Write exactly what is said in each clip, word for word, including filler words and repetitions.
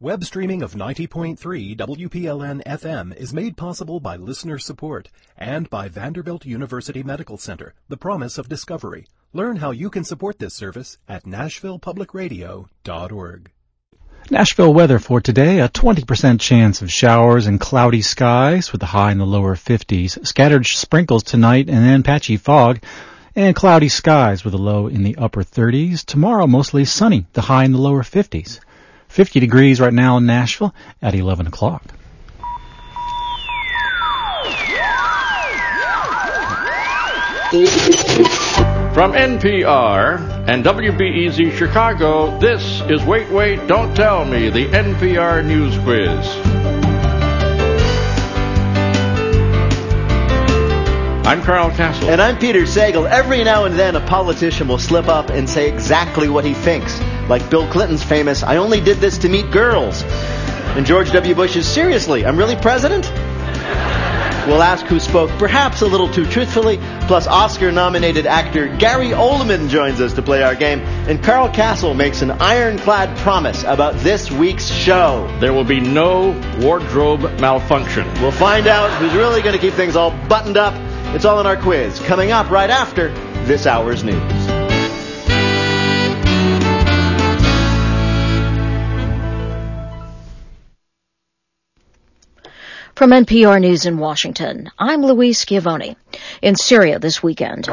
Web streaming of ninety point three W P L N F M is made possible by listener support and by Vanderbilt University Medical Center, the promise of discovery. Learn how you can support this service at nashville public radio dot org. Nashville weather for today, a twenty percent chance of showers and cloudy skies with a high in the lower fifties. Scattered sprinkles tonight and then patchy fog and cloudy skies with a low in the upper thirties. Tomorrow mostly sunny, the high in the lower fifties. fifty degrees right now in Nashville at eleven o'clock. From N P R and W B E Z Chicago, this is Wait, Wait, Don't Tell Me, the N P R News Quiz. I'm Carl Castle. And I'm Peter Sagal. Every now and then a politician will slip up and say exactly what he thinks. Like Bill Clinton's famous, "I only did this to meet girls." And George W. Bush's, "Seriously, I'm really president?" We'll ask who spoke perhaps a little too truthfully. Plus, Oscar-nominated actor Gary Oldman joins us to play our game. And Carl Castle makes an ironclad promise about this week's show. There will be no wardrobe malfunction. We'll find out who's really going to keep things all buttoned up. It's all in our quiz, coming up right after this hour's news. From N P R News in Washington, I'm Louise Schiavone. In Syria this weekend,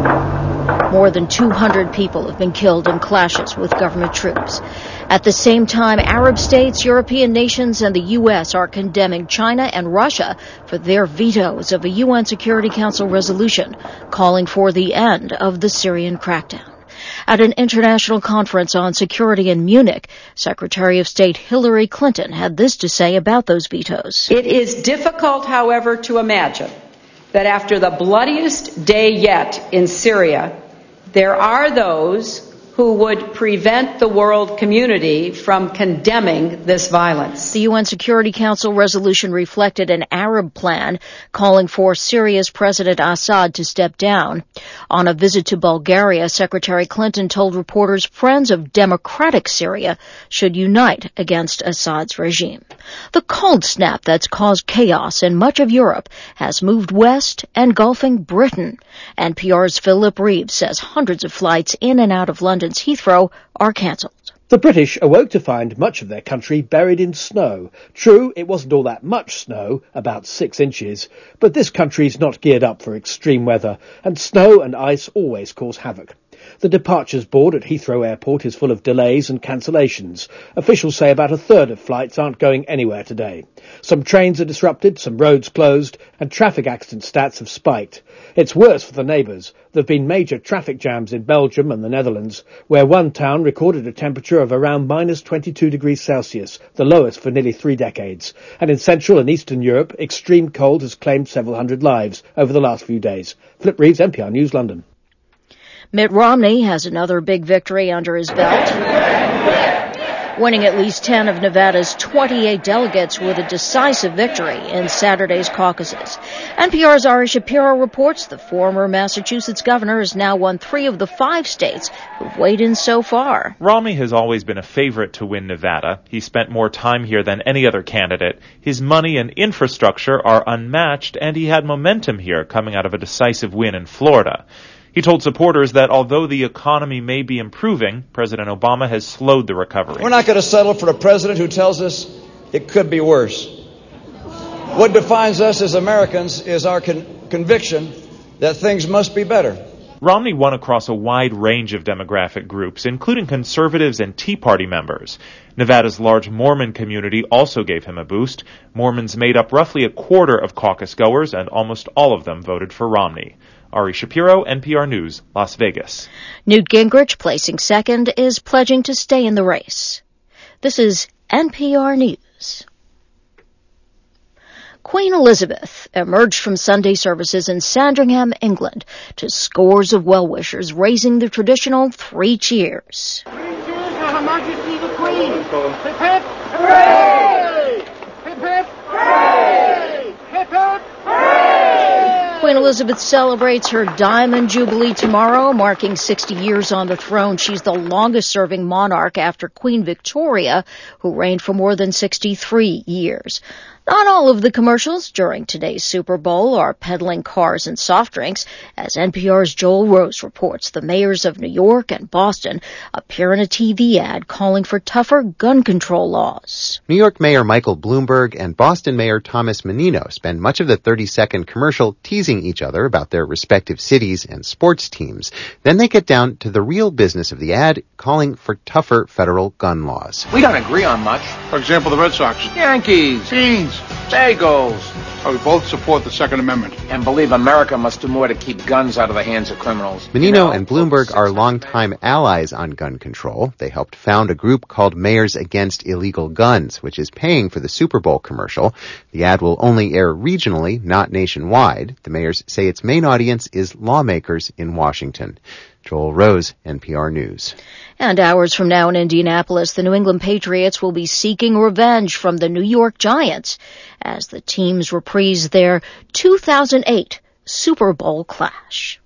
more than two hundred people have been killed in clashes with government troops. At the same time, Arab states, European nations, and the U S are condemning China and Russia for their vetoes of a U N Security Council resolution calling for the end of the Syrian crackdown. At an international conference on security in Munich, Secretary of State Hillary Clinton had this to say about those vetoes. It is difficult, however, to imagine that after the bloodiest day yet in Syria, there are those who would prevent the world community from condemning this violence. The U N Security Council resolution reflected an Arab plan calling for Syria's President Assad to step down. On a visit to Bulgaria, Secretary Clinton told reporters friends of democratic Syria should unite against Assad's regime. The cold snap that's caused chaos in much of Europe has moved west, engulfing Britain. N P R's Philip Reeves says hundreds of flights in and out of London's Heathrow are cancelled. The British awoke to find much of their country buried in snow. True, it wasn't all that much snow, about six inches, but this country's not geared up for extreme weather, and snow and ice always cause havoc. The departures board at Heathrow Airport is full of delays and cancellations. Officials say about a third of flights aren't going anywhere today. Some trains are disrupted, some roads closed, and traffic accident stats have spiked. It's worse for the neighbours. There have been major traffic jams in Belgium and the Netherlands, where one town recorded a temperature of around minus twenty-two degrees Celsius, the lowest for nearly three decades. And in Central and Eastern Europe, extreme cold has claimed several hundred lives over the last few days. Flip Reeves, N P R News, London. Mitt Romney has another big victory under his belt, winning at least ten of Nevada's twenty-eight delegates with a decisive victory in Saturday's caucuses. N P R's Ari Shapiro reports the former Massachusetts governor has now won three of the five states who've weighed in so far. Romney has always been a favorite to win Nevada. He spent more time here than any other candidate. His money and infrastructure are unmatched, and he had momentum here coming out of a decisive win in Florida. He told supporters that although the economy may be improving, President Obama has slowed the recovery. We're not going to settle for a president who tells us it could be worse. What defines us as Americans is our con- conviction that things must be better. Romney won across a wide range of demographic groups, including conservatives and Tea Party members. Nevada's large Mormon community also gave him a boost. Mormons made up roughly a quarter of caucus goers, and almost all of them voted for Romney. Ari Shapiro, N P R News, Las Vegas. Newt Gingrich, placing second, is pledging to stay in the race. This is N P R News. Queen Elizabeth emerged from Sunday services in Sandringham, England, to scores of well-wishers raising the traditional three cheers. Three cheers for Her Majesty the Queen. Hip hip, hooray! Hip hip, hooray! Hip hip, hooray! Queen Elizabeth celebrates her Diamond Jubilee tomorrow, marking sixty years on the throne. She's the longest-serving monarch after Queen Victoria, who reigned for more than sixty-three years. Not all of the commercials during today's Super Bowl are peddling cars and soft drinks. As N P R's Joel Rose reports, the mayors of New York and Boston appear in a T V ad calling for tougher gun control laws. New York Mayor Michael Bloomberg and Boston Mayor Thomas Menino spend much of the thirty-second commercial teasing each other about their respective cities and sports teams. Then they get down to the real business of the ad, calling for tougher federal gun laws. We don't agree on much. For example, the Red Sox. Yankees. Beans. Bagels. Oh, we both support the Second Amendment. And believe America must do more to keep guns out of the hands of criminals. Menino you know, and Bloomberg are longtime allies on gun control. They helped found a group called Mayors Against Illegal Guns, which is paying for the Super Bowl commercial. The ad will only air regionally, not nationwide. The mayors say its main audience is lawmakers in Washington. Joel Rose, N P R News. And hours from now in Indianapolis, the New England Patriots will be seeking revenge from the New York Giants as the teams reprise their two thousand eight Super Bowl clash.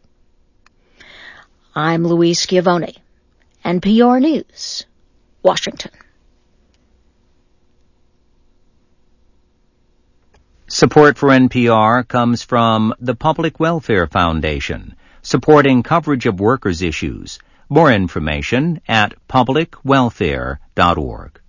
I'm Louise Schiavone, N P R News, Washington. Support for N P R comes from the Public Welfare Foundation, supporting coverage of workers' issues. More information at public welfare dot org.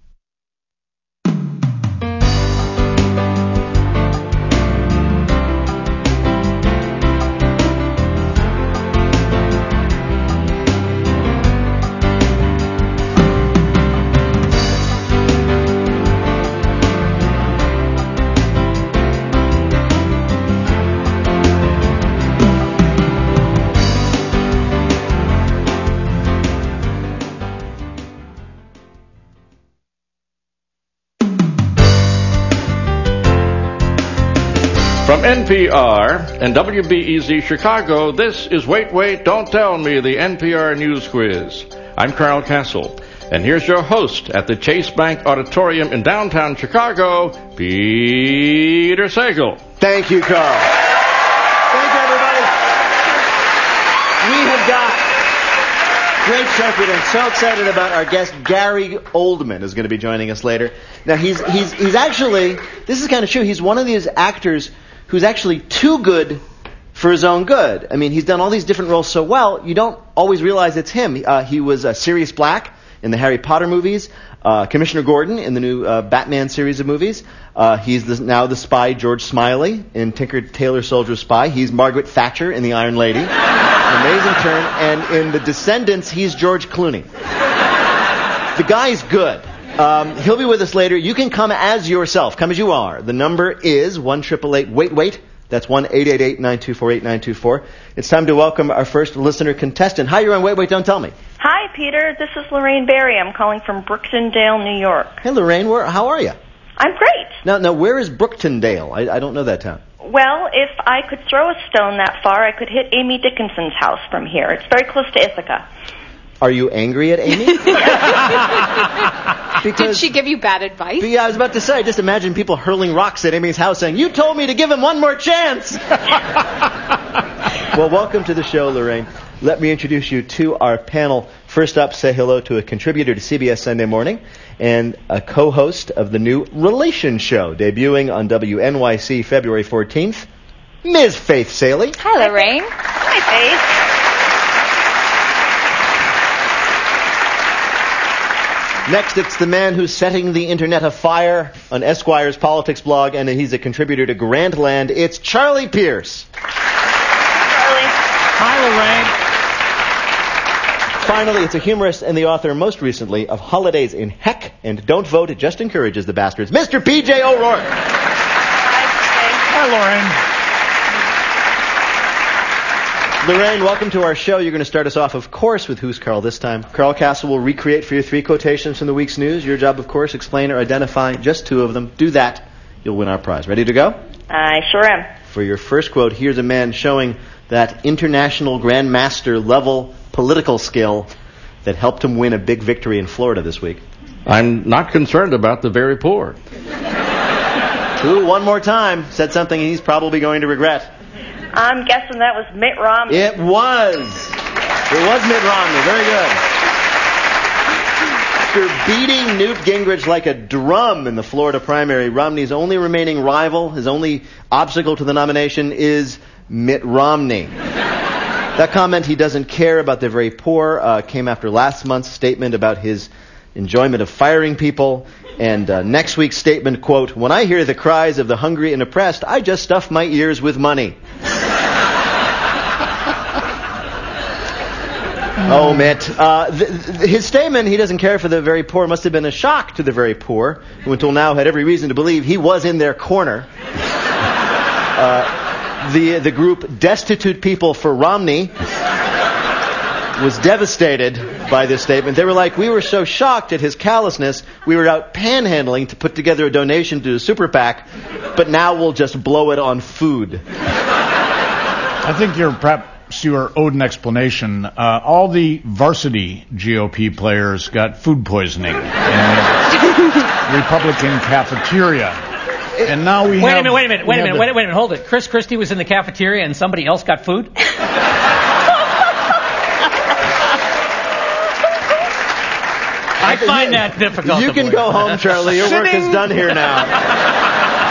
From N P R and W B E Z Chicago, this is Wait, Wait, Don't Tell Me, the N P R News Quiz. I'm Carl Castle, and here's your host at the Chase Bank Auditorium in downtown Chicago, Peter Sagal. Thank you, Carl. Thank you, everybody. We have got great show for you. I'm so excited about our guest, Gary Oldman, is going to be joining us later. Now, he's he's he's actually, this is kind of true, he's one of these actors who's actually too good for his own good. I mean, he's done all these different roles so well, you don't always realize it's him. Uh, he was uh, Sirius Black in the Harry Potter movies, uh, Commissioner Gordon in the new uh, Batman series of movies. Uh, he's the, now the spy George Smiley in Tinker Tailor Soldier Spy. He's Margaret Thatcher in The Iron Lady. Amazing turn. And in The Descendants, he's George Clooney. The guy's good. Um, he'll be with us later. You can come as yourself. Come as you are. The number is one eight eight eight wait wait. That's one eight eight eight nine two four eight nine two four. It's time to welcome our first listener contestant. Hi, you're on Wait Wait Don't Tell Me. Hi, Peter. This is Lorraine Berry. I'm calling from Brooktondale, New York. Hey, Lorraine. Where, how are you? I'm great. Now, now, where is Brooktondale? I, I don't know that town. Well, if I could throw a stone that far, I could hit Amy Dickinson's house from here. It's very close to Ithaca. Are you angry at Amy? Because, did she give you bad advice? Yeah, I was about to say, just imagine people hurling rocks at Amy's house saying, "You told me to give him one more chance!" Well, welcome to the show, Lorraine. Let me introduce you to our panel. First up, say hello to a contributor to C B S Sunday Morning and a co-host of the new Relation Show, debuting on W N Y C February fourteenth, Miz Faith Salie. Hi, Lorraine. Hi, Faith. Next, it's the man who's setting the internet afire on Esquire's politics blog, and he's a contributor to Grandland. It's Charlie Pierce. Charlie. Hi, Lorraine. Finally, it's a humorist and the author, most recently, of Holidays in Heck and Don't Vote, It Just Encourages the Bastards, Mister P J O'Rourke. Hi, Hi, Lorraine. Lorraine, welcome to our show. You're going to start us off, of course, with Who's Carl this time. Carl Castle will recreate for you three quotations from the week's news. Your job, of course, explain or identify just two of them. Do that. You'll win our prize. Ready to go? I sure am. For your first quote, here's a man showing that international grandmaster level political skill that helped him win a big victory in Florida this week. I'm not concerned about the very poor. Two, one more time. Said something he's probably going to regret. I'm guessing that was Mitt Romney. It was. It was Mitt Romney. Very good. After beating Newt Gingrich like a drum in the Florida primary, Romney's only remaining rival, his only obstacle to the nomination, is Mitt Romney. That comment, he doesn't care about the very poor, uh, came after last month's statement about his enjoyment of firing people. And uh, next week's statement, quote, "When I hear the cries of the hungry and oppressed, I just stuff my ears with money." Oh, Mitt. Uh, th- th- his statement, he doesn't care for the very poor, must have been a shock to the very poor, who until now had every reason to believe he was in their corner. Uh, the, the group Destitute People for Romney was devastated by this statement. They were like, "We were so shocked at his callousness, we were out panhandling to put together a donation to a super PAC, but now we'll just blow it on food." I think you're perhaps you are owed an explanation. Uh, all the varsity G O P players got food poisoning in the Republican cafeteria. And now we wait have... a minute, wait a minute, wait a minute, the, wait a minute, hold it. Chris Christie was in the cafeteria and somebody else got food? I find that difficult. You can go home, Charlie. Your work is done here now.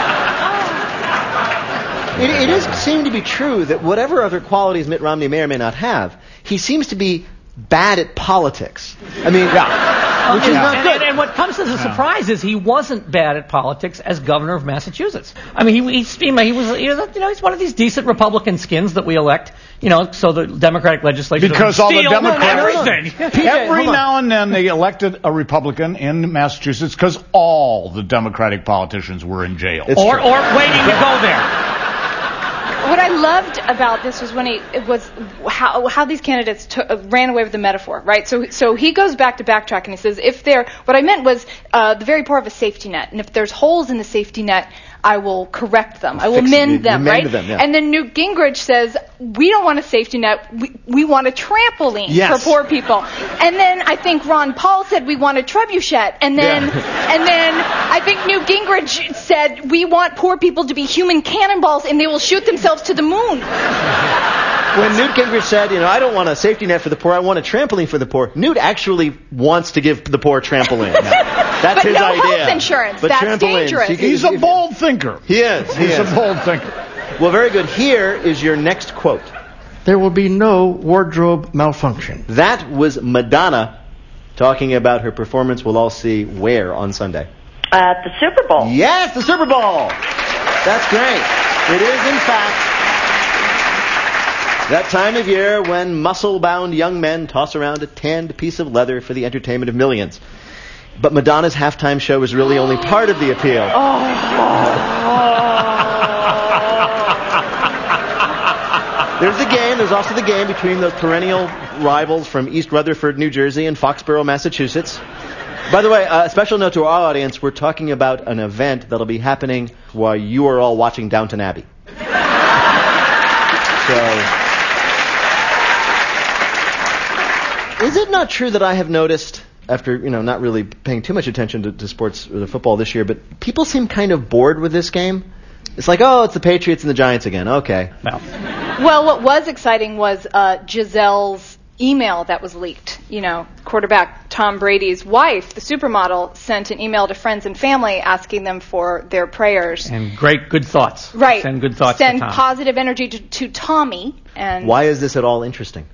It, it does seem to be true that whatever other qualities Mitt Romney may or may not have, he seems to be bad at politics. I mean, yeah, which is and, not and, good. And, and what comes as a surprise is he wasn't bad at politics as governor of Massachusetts. I mean, he, he, he was, you know, he's one of these decent Republican skins that we elect, you know, so the Democratic legislature because all the Democrats, everything. Every now and then they elected a Republican in Massachusetts because all the Democratic politicians were in jail or, or waiting to go there. What I loved about this was when he it was how how these candidates took, uh, ran away with the metaphor, right? So so he goes back to backtrack and he says, if there, what I meant was uh, the very poor have a safety net, and if there's holes in the safety net, I will correct them. I will Fix mend you, them, you right? mend them, yeah. And then Newt Gingrich says, we don't want a safety net. We, we want a trampoline yes. for poor people. And then I think Ron Paul said we want a trebuchet. And then yeah. and then I think Newt Gingrich said we want poor people to be human cannonballs and they will shoot themselves to the moon. When Newt Gingrich said, you know, I don't want a safety net for the poor, I want a trampoline for the poor, Newt actually wants to give the poor trampoline. That's but his no idea. health insurance. But That's dangerous. He, He's a bold thinker. He is. He He's is. a bold thinker. Well, very good. Here is your next quote. There will be no wardrobe malfunction. That was Madonna talking about her performance we'll all see where on Sunday? At the Super Bowl. Yes, the Super Bowl. That's great. It is, in fact, that time of year when muscle-bound young men toss around a tanned piece of leather for the entertainment of millions. But Madonna's halftime show is really only part of the appeal. There's the game. There's also the game between those perennial rivals from East Rutherford, New Jersey, and Foxborough, Massachusetts. By the way, a special note to our audience, we're talking about an event that'll be happening while you are all watching Downton Abbey. So... Is it not true that I have noticed, after, you know, not really paying too much attention to, to sports or the football this year, but people seem kind of bored with this game? It's like, oh, it's the Patriots and the Giants again. Okay. Well, well what was exciting was uh, Gisele's email that was leaked. You know, quarterback Tom Brady's wife, the supermodel, sent an email to friends and family asking them for their prayers. And great, good thoughts. Right. Send good thoughts Send to Tom. positive energy to, to Tommy. And why is this at all interesting?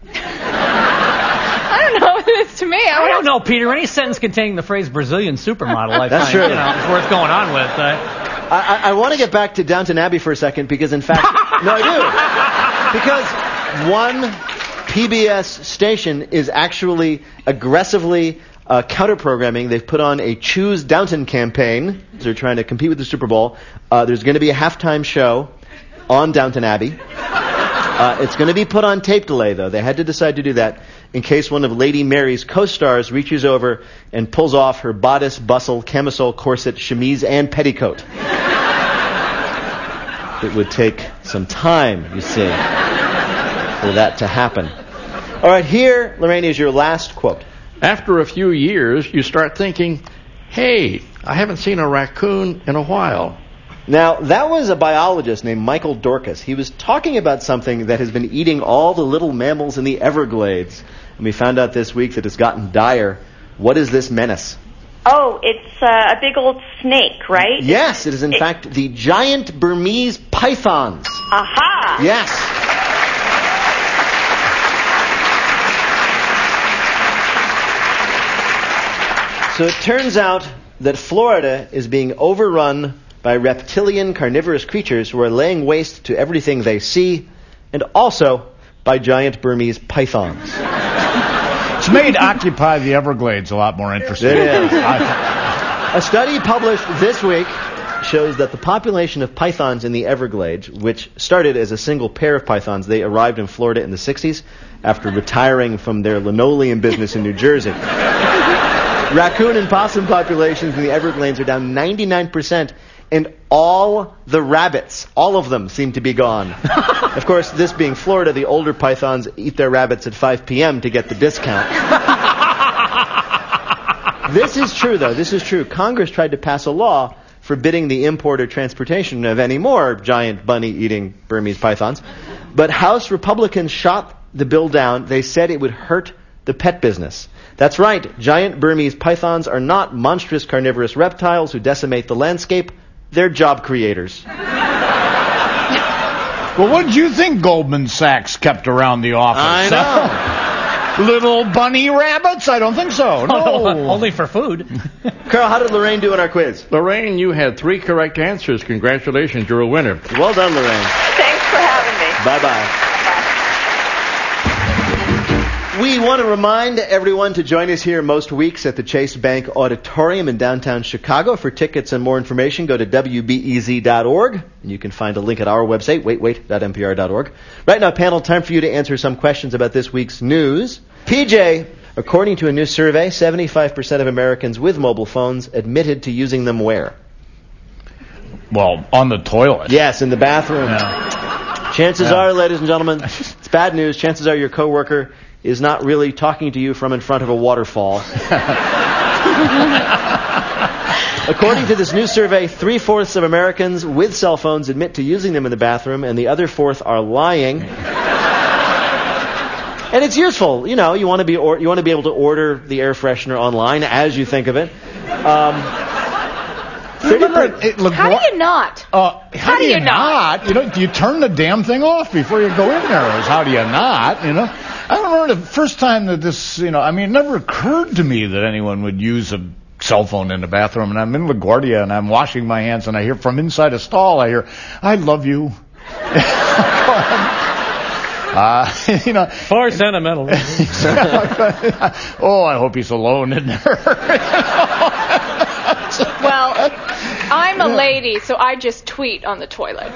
I don't know. It's to me. I, I don't know, Peter. Any sentence containing the phrase Brazilian supermodel, I That's find, true. you know, is worth going on with. Uh, I, I, I want to get back to Downton Abbey for a second because, in fact, no, I do. Because one P B S station is actually aggressively uh, counter-programming. They've put on a Choose Downton campaign. They're trying to compete with the Super Bowl. Uh, there's going to be a halftime show on Downton Abbey. Uh, it's going to be put on tape delay, though. They had to decide to do that in case one of Lady Mary's co-stars reaches over and pulls off her bodice, bustle, camisole, corset, chemise, and petticoat. It would take some time, you see, for that to happen. All right, here, Lorraine, is your last quote. After a few years, you start thinking, hey, I haven't seen a raccoon in a while. Now, that was a biologist named Michael Dorcas. He was talking about something that has been eating all the little mammals in the Everglades. And we found out this week that it's gotten dire. What is this menace? Oh, it's uh, a big old snake, right? Yes, it is in it, fact the giant Burmese pythons. Aha! Yes. So it turns out that Florida is being overrun by reptilian carnivorous creatures who are laying waste to everything they see, and also by giant Burmese pythons. It's made Occupy the Everglades a lot more interesting. It is. A study published this week shows that the population of pythons in the Everglades, which started as a single pair of pythons, they arrived in Florida in the sixties after retiring from their linoleum business in New Jersey. Raccoon and possum populations in the Everglades are down ninety-nine percent, and all the rabbits, all of them, seem to be gone. Of course, this being Florida, the older pythons eat their rabbits at five p.m. to get the discount. This is true, though. This is true. Congress tried to pass a law forbidding the import or transportation of any more giant bunny-eating Burmese pythons. But House Republicans shot the bill down. They said it would hurt the pet business. That's right. Giant Burmese pythons are not monstrous carnivorous reptiles who decimate the landscape. They're job creators. Well, what did you think Goldman Sachs kept around the office? I know. Little bunny rabbits? I don't think so. No. Only for food. Carl, how did Lorraine do in our quiz? Lorraine, you had three correct answers. Congratulations, you're a winner. Well done, Lorraine. Thanks for having me. Bye-bye. We want to remind everyone to join us here most weeks at the Chase Bank Auditorium in downtown Chicago. For tickets and more information, go to W B E Z dot org, and you can find a link at our website, wait wait dot N P R dot org. Right now, panel, time for you to answer some questions about this week's news. P J, according to a new survey, seventy-five percent of Americans with mobile phones admitted to using them where? Well, on the toilet. Yes, in the bathroom. Yeah. Chances yeah. are, ladies and gentlemen, it's bad news. Chances are your coworker is not really talking to you from in front of a waterfall. According to this new survey, three-fourths of Americans with cell phones admit to using them in the bathroom, and the other fourth are lying. And it's useful. You know, you want to be or, you want to be able to order the air freshener online as you think of it. Um, Remember, it, LaGuardia, how do you not? Uh, how, how do you, you not? not? You know, do you turn the damn thing off before you go in there? Is how do you not? You know, I remember the first time that this. You know, I mean, it never occurred to me that anyone would use a cell phone in the bathroom. And I'm in LaGuardia and I'm washing my hands and I hear from inside a stall, I hear, "I love you." Uh, you know, far sentimental. Oh, I hope he's alone in there. Well, I'm a lady, so I just tweet on the toilet.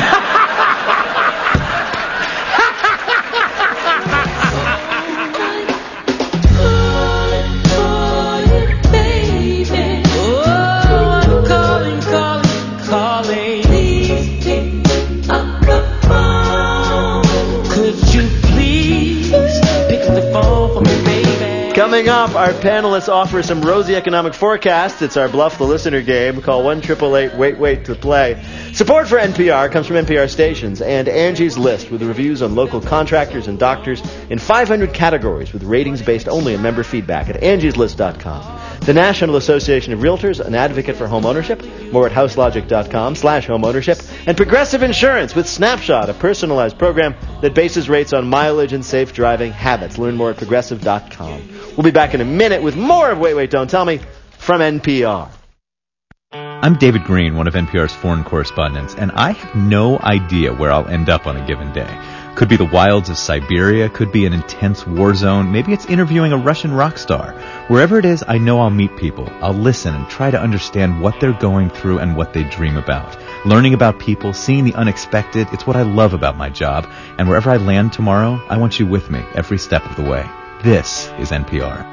Coming up, our panelists offer some rosy economic forecasts. It's our Bluff the Listener game. Call one eight eight eight wait wait to play. Support for N P R comes from N P R stations and Angie's List, with reviews on local contractors and doctors in five hundred categories with ratings based only on member feedback at angies list dot com. The National Association of Realtors, an advocate for home ownership. More at houselogic dot com slash home ownership. And Progressive Insurance with Snapshot, a personalized program that bases rates on mileage and safe driving habits. Learn more at progressive dot com. We'll be back in a minute with more of Wait, Wait, Don't Tell Me from N P R. I'm David Green, one of N P R's foreign correspondents, and I have no idea where I'll end up on a given day. Could be the wilds of Siberia, could be an intense war zone, maybe it's interviewing a Russian rock star. Wherever it is, I know I'll meet people. I'll listen and try to understand what they're going through and what they dream about. Learning about people, seeing the unexpected, it's what I love about my job. And wherever I land tomorrow, I want you with me every step of the way. This is N P R.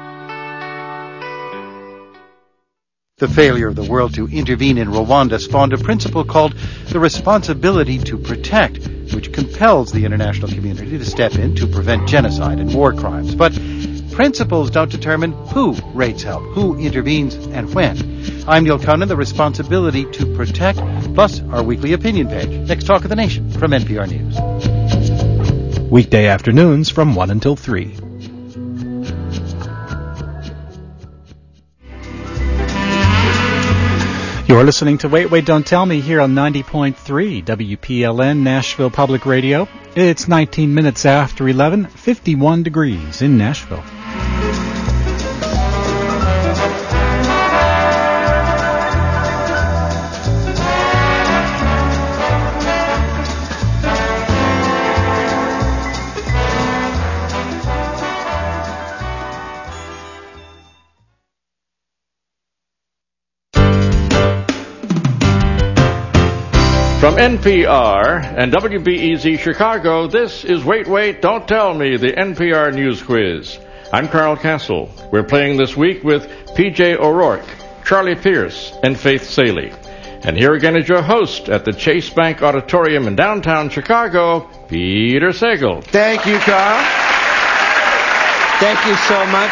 The failure of the world to intervene in Rwanda spawned a principle called the responsibility to protect, which compels the international community to step in to prevent genocide and war crimes. But principles don't determine who rates help, who intervenes, and when. I'm Neil Conan, the responsibility to protect, plus our weekly opinion page. Next Talk of the Nation from N P R News. Weekday afternoons from one until three. You're listening to Wait, Wait, Don't Tell Me here on ninety point three W P L N Nashville Public Radio. It's nineteen minutes after eleven, fifty-one degrees in Nashville. From N P R and W B E Z Chicago, this is Wait, Wait, Don't Tell Me, the N P R News Quiz. I'm Carl Castle. We're playing this week with P J O'Rourke, Charlie Pierce, and Faith Saley. And here again is your host at the Chase Bank Auditorium in downtown Chicago, Peter Sagal. Thank you, Carl. Thank you so much.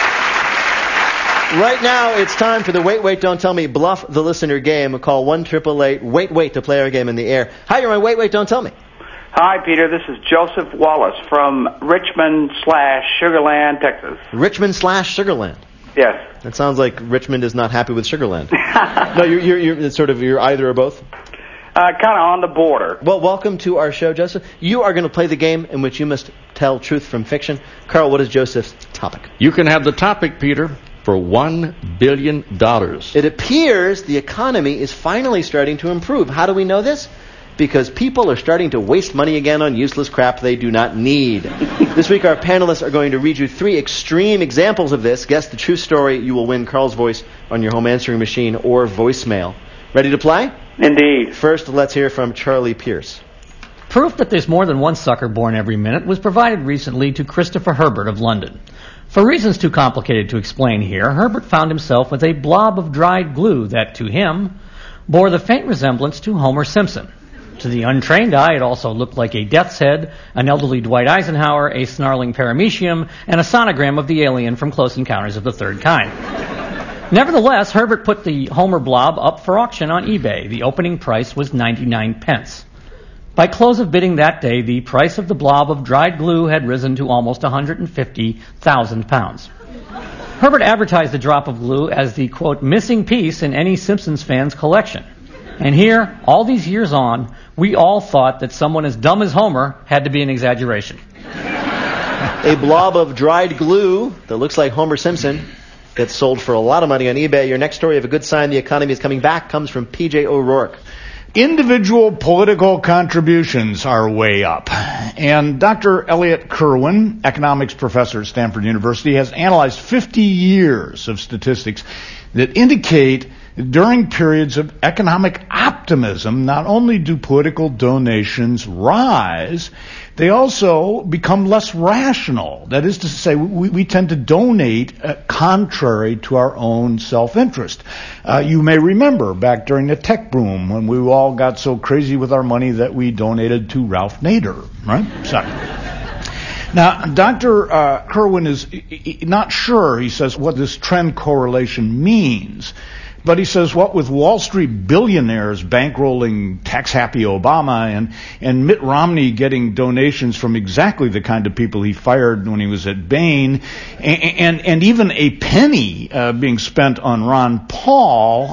Right now, it's time for the Wait, Wait, Don't Tell Me Bluff the Listener game. Call one eight eight eight, wait, wait to play our game in the air. Hi, you're on Wait, Wait, Don't Tell Me. Hi, Peter. This is Joseph Wallace from Richmond slash Sugarland, Texas. Richmond slash Sugarland. Yes. That sounds like Richmond is not happy with Sugarland. No, you're, you're, you're it's sort of, you're either or both? Uh, kind of on the border. Well, welcome to our show, Joseph. You are going to play the game in which you must tell truth from fiction. Carl, what is Joseph's topic? You can have the topic, Peter, for one billion dollars. It appears the economy is finally starting to improve. How do we know this? Because people are starting to waste money again on useless crap they do not need. This week our panelists are going to read you three extreme examples of this. Guess the true story. You will win Carl's voice on your home answering machine or voicemail. Ready to play? Indeed. First, let's hear from Charlie Pierce. Proof that there's more than one sucker born every minute was provided recently to Christopher Herbert of London. For reasons too complicated to explain here, Herbert found himself with a blob of dried glue that, to him, bore the faint resemblance to Homer Simpson. To the untrained eye, it also looked like a death's head, an elderly Dwight Eisenhower, a snarling paramecium, and a sonogram of the alien from Close Encounters of the Third Kind. Nevertheless, Herbert put the Homer blob up for auction on eBay. The opening price was ninety-nine pence. By close of bidding that day, the price of the blob of dried glue had risen to almost one hundred fifty thousand pounds. Herbert advertised the drop of glue as the, quote, missing piece in any Simpsons fan's collection. And here, all these years on, we all thought that someone as dumb as Homer had to be an exaggeration. A blob of dried glue that looks like Homer Simpson gets sold for a lot of money on eBay. Your next story of a good sign the economy is coming back comes from P J O'Rourke. Individual political contributions are way up. And Doctor Elliot Kirwan, economics professor at Stanford University, has analyzed fifty years of statistics that indicate during periods of economic optimism, not only do political donations rise, they also become less rational. That is to say, we, we tend to donate uh, contrary to our own self-interest. Uh, you may remember back during the tech boom when we all got so crazy with our money that we donated to Ralph Nader, right? So, now, Doctor Uh, Kirwan is not sure, he says, what this trend correlation means. But he says, what with Wall Street billionaires bankrolling tax-happy Obama and, and Mitt Romney getting donations from exactly the kind of people he fired when he was at Bain, and, and, and even a penny uh, being spent on Ron Paul,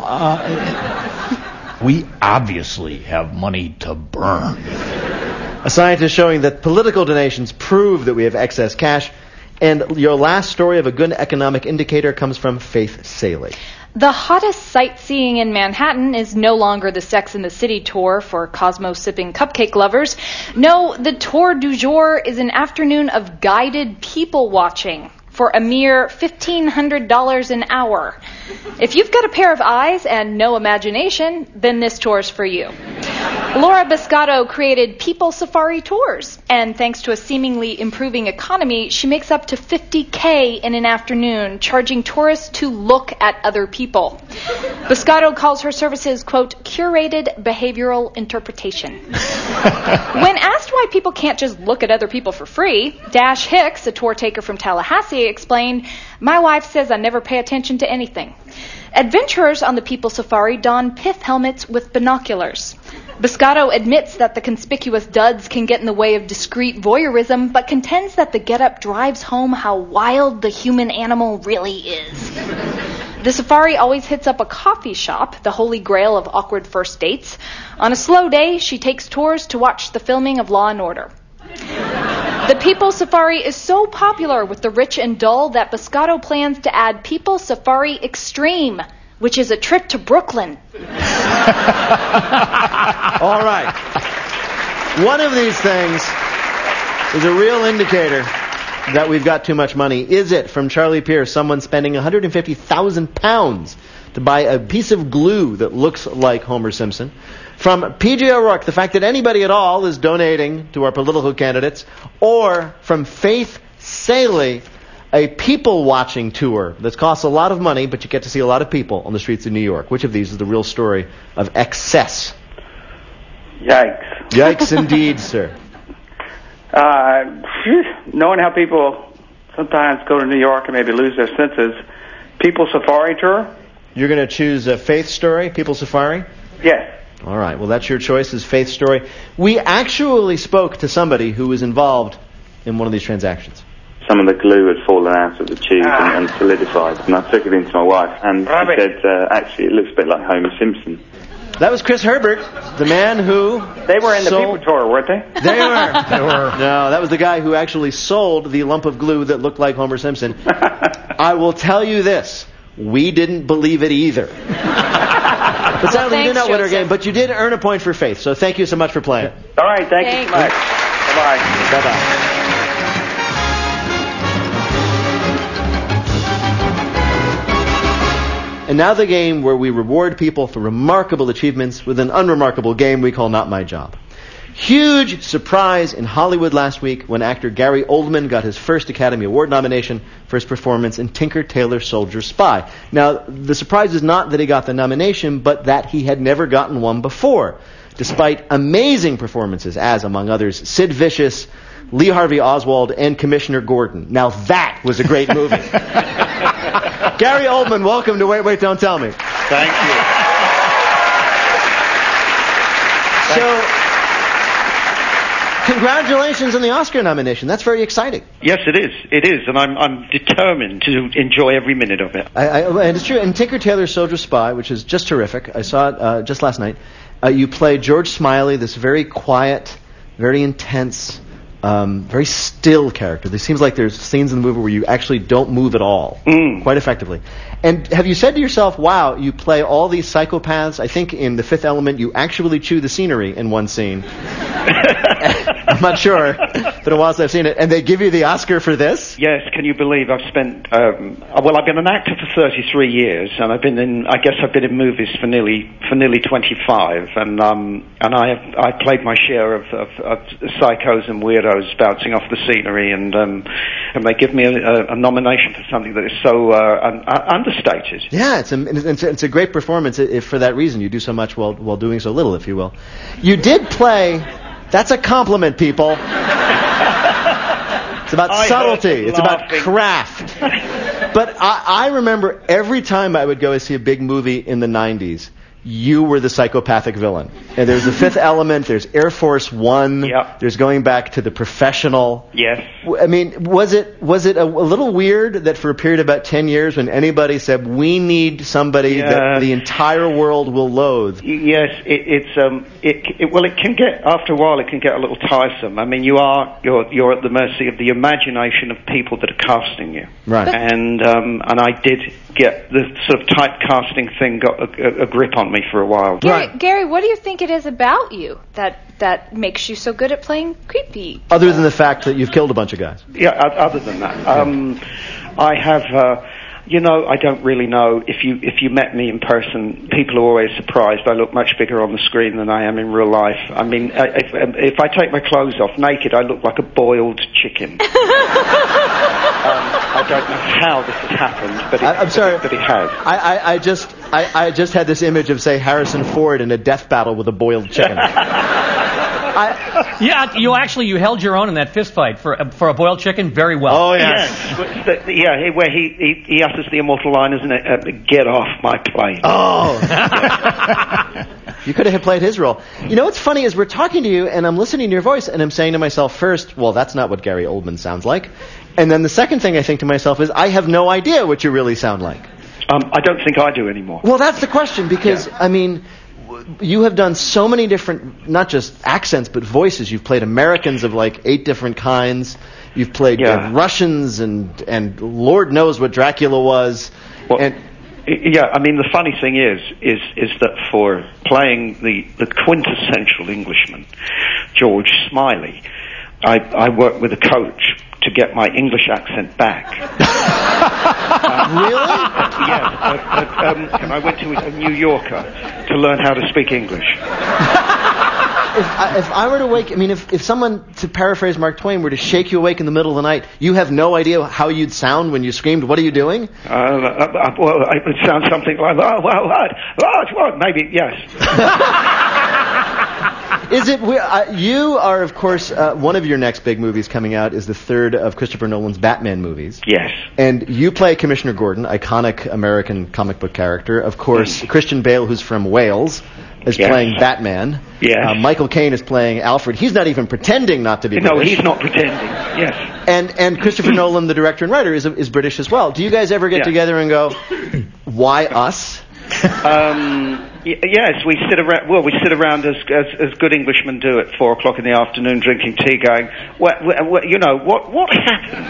uh, we obviously have money to burn. A scientist showing that political donations prove that we have excess cash. And your last story of a good economic indicator comes from Faith Saley. The hottest sightseeing in Manhattan is no longer the Sex and the City tour for Cosmo-sipping cupcake lovers. No, the tour du jour is an afternoon of guided people watching for a mere fifteen hundred dollars an hour. If you've got a pair of eyes and no imagination, then this tour's for you. Laura Biscotto created People Safari Tours, and thanks to a seemingly improving economy, she makes up to fifty thousand in an afternoon, charging tourists to look at other people. Biscotto calls her services, quote, curated behavioral interpretation. When asked why people can't just look at other people for free, Dash Hicks, a tour taker from Tallahassee, explained, my wife says I never pay attention to anything. Adventurers on the People's Safari don pith helmets with binoculars. Biscotto admits that the conspicuous duds can get in the way of discreet voyeurism, but contends that the getup drives home how wild the human animal really is. The safari always hits up a coffee shop, the holy grail of awkward first dates. On a slow day, she takes tours to watch the filming of Law and Order. The People's Safari is so popular with the rich and dull that Biscotto plans to add People's Safari Extreme, which is a trip to Brooklyn. All right. One of these things is a real indicator that we've got too much money. Is it, from Charlie Pierce, someone spending one hundred fifty thousand pounds to buy a piece of glue that looks like Homer Simpson? From P J O'Rourke, the fact that anybody at all is donating to our political candidates? Or from Faith Saley, a people-watching tour that's costs a lot of money, but you get to see a lot of people on the streets of New York. Which of these is the real story of excess? Yikes. Yikes indeed, sir. Uh, knowing how people sometimes go to New York and maybe lose their senses, People's Safari Tour? You're going to choose a Faith story, People's Safari? Yes. All right, well, that's your choice, is Faith story. We actually spoke to somebody who was involved in one of these transactions. Some of the glue had fallen out of the tube ah. and, and solidified, and I took it into my wife, and Rabbit. She said, uh, actually, it looks a bit like Homer Simpson. That was Chris Herbert, the man who... They were in the sold... People Tour, weren't they? They were. They were. No, that was the guy who actually sold the lump of glue that looked like Homer Simpson. I will tell you this. We didn't believe it either. But sadly, well, you did not win our game, but you did earn a point for Faith, so thank you so much for playing. All right, thank Thanks. you so much. Bye-bye. Bye-bye. And now the game where we reward people for remarkable achievements with an unremarkable game we call Not My Job. Huge surprise in Hollywood last week when actor Gary Oldman got his first Academy Award nomination for his performance in Tinker Tailor Soldier Spy. Now, the surprise is not that he got the nomination, but that he had never gotten one before, despite amazing performances as, among others, Sid Vicious, Lee Harvey Oswald, and Commissioner Gordon. Now that was a great movie. Gary Oldman, welcome to Wait, Wait, Don't Tell Me. Thank you. So, congratulations on the Oscar nomination. That's very exciting. Yes, it is. It is, and I'm I'm determined to enjoy every minute of it. I, I, and it's true. And Tinker Tailor Soldier Spy, which is just terrific. I saw it uh, just last night. Uh, you play George Smiley, this very quiet, very intense, um, very still character. There seems like there's scenes in the movie where you actually don't move at all, mm. quite effectively. And have you said to yourself, wow, you play all these psychopaths? I think in The Fifth Element you actually chew the scenery in one scene. I'm not sure. It's been a while since I've seen it. And they give you the Oscar for this? Yes, can you believe I've spent, um, well, I've been an actor for thirty-three years, and I've been in, I guess I've been in movies for nearly, for nearly twenty-five, and, um, and I have, I played my share of, of, of psychos and weirdos bouncing off the scenery, and, um, and they give me a, a nomination for something that is so, uh, un- understated. Yeah, it's a, it's a, it's a great performance if for that reason. You do so much while, while doing so little, if you will. You did play... That's a compliment, people. It's about I subtlety. It's laughing. about craft. But I, I remember every time I would go and see a big movie in the nineties, you were the psychopathic villain. And there's The Fifth Element, there's Air Force One, yep. There's going back to The Professional. Yes. I mean, was it was it a, a little weird that for a period of about ten years when anybody said, we need somebody yeah. that the entire world will loathe? Yes, it, it's, um, it, it, well, it can get, after a while, it can get a little tiresome. I mean, you are, you're, you're at the mercy of the imagination of people that are casting you. Right. And, um, and I did get the sort of typecasting thing got a, a, a grip on me for a while. Gary, right. Gary, what do you think it is about you that that makes you so good at playing creepy? Other than the fact that you've killed a bunch of guys. Yeah, other than that. Um, I have, uh, you know, I don't really know. If you if you met me in person, people are always surprised. I look much bigger on the screen than I am in real life. I mean, if, if I take my clothes off naked, I look like a boiled chicken. Um, I don't know how this has happened, but it, I, I'm sorry, but it has. I, I, I just I, I just had this image of, say, Harrison Ford in a death battle with a boiled chicken. I, yeah, you actually you held your own in that fist fight for for a boiled chicken very well. Oh yes, yes. But, yeah. Where he, he he utters the immortal line, isn't it? Uh, Get off my plane. Oh. You could have played his role. You know what's funny is we're talking to you, and I'm listening to your voice, and I'm saying to myself first, well, that's not what Gary Oldman sounds like. And then the second thing I think to myself is, I have no idea what you really sound like. Um, I don't think I do anymore. Well, that's the question, because, yeah. I mean, you have done so many different, not just accents, but voices. You've played Americans of like eight different kinds. You've played yeah. uh, Russians, and, and Lord knows what Dracula was. Well, and, yeah, I mean, the funny thing is, is, is that for playing the, the quintessential Englishman, George Smiley, I, I worked with a coach to get my English accent back. uh, really? Uh, yes. Uh, uh, um, and I went to a New Yorker to learn how to speak English. If I, if I were to wake, I mean, if, if someone, to paraphrase Mark Twain, were to shake you awake in the middle of the night, you have no idea how you'd sound when you screamed, "What are you doing?" Uh, uh, well, it would sound something like, "Oh, well, what? What? What?" Maybe, yes. Is it? Uh, you are, of course, uh, one of your next big movies coming out is the third of Christopher Nolan's Batman movies. Yes. And you play Commissioner Gordon, iconic American comic book character. Of course, mm. Christian Bale, who's from Wales, is yes. playing Batman. Yes. Uh, Michael Caine is playing Alfred. He's not even pretending not to be no, British. No, he's not pretending. Yes. And and Christopher Nolan, the director and writer, is is British as well. Do you guys ever get yes. together and go, "Why us?" um, y- yes, we sit around. Well, we sit around as, as as good Englishmen do at four o'clock in the afternoon, drinking tea, going, "What? what, what you know, what what happened?"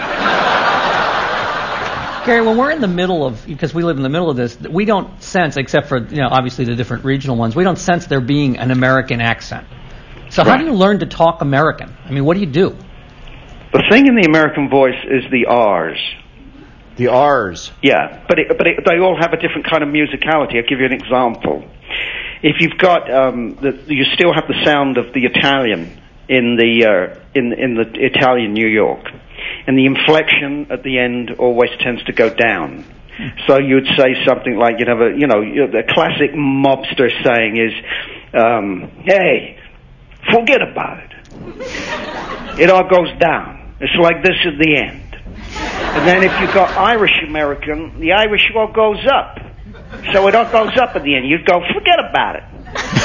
Gary, when we're in the middle of, because we live in the middle of this, we don't sense, except for, you know, obviously the different regional ones, we don't sense there being an American accent. So right. How do you learn to talk American? I mean, what do you do? The thing in the American voice is the R's. The R's. Yeah, but it, but it, they all have a different kind of musicality. I'll give you an example. If you've got, um, the, you still have the sound of the Italian in the uh, in in the Italian New York. And the inflection at the end always tends to go down. So you'd say something like, you know, a, you know, the classic mobster saying is, um, "Hey, forget about it. It all goes down. It's like this at the end." And then if you've got Irish American, the Irish all goes up. So it all goes up at the end. You'd go, "Forget about it."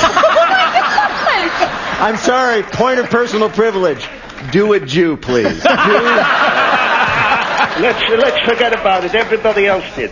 I'm sorry, point of personal privilege. Do it, Jew, please. Do let's let's forget about it. Everybody else did.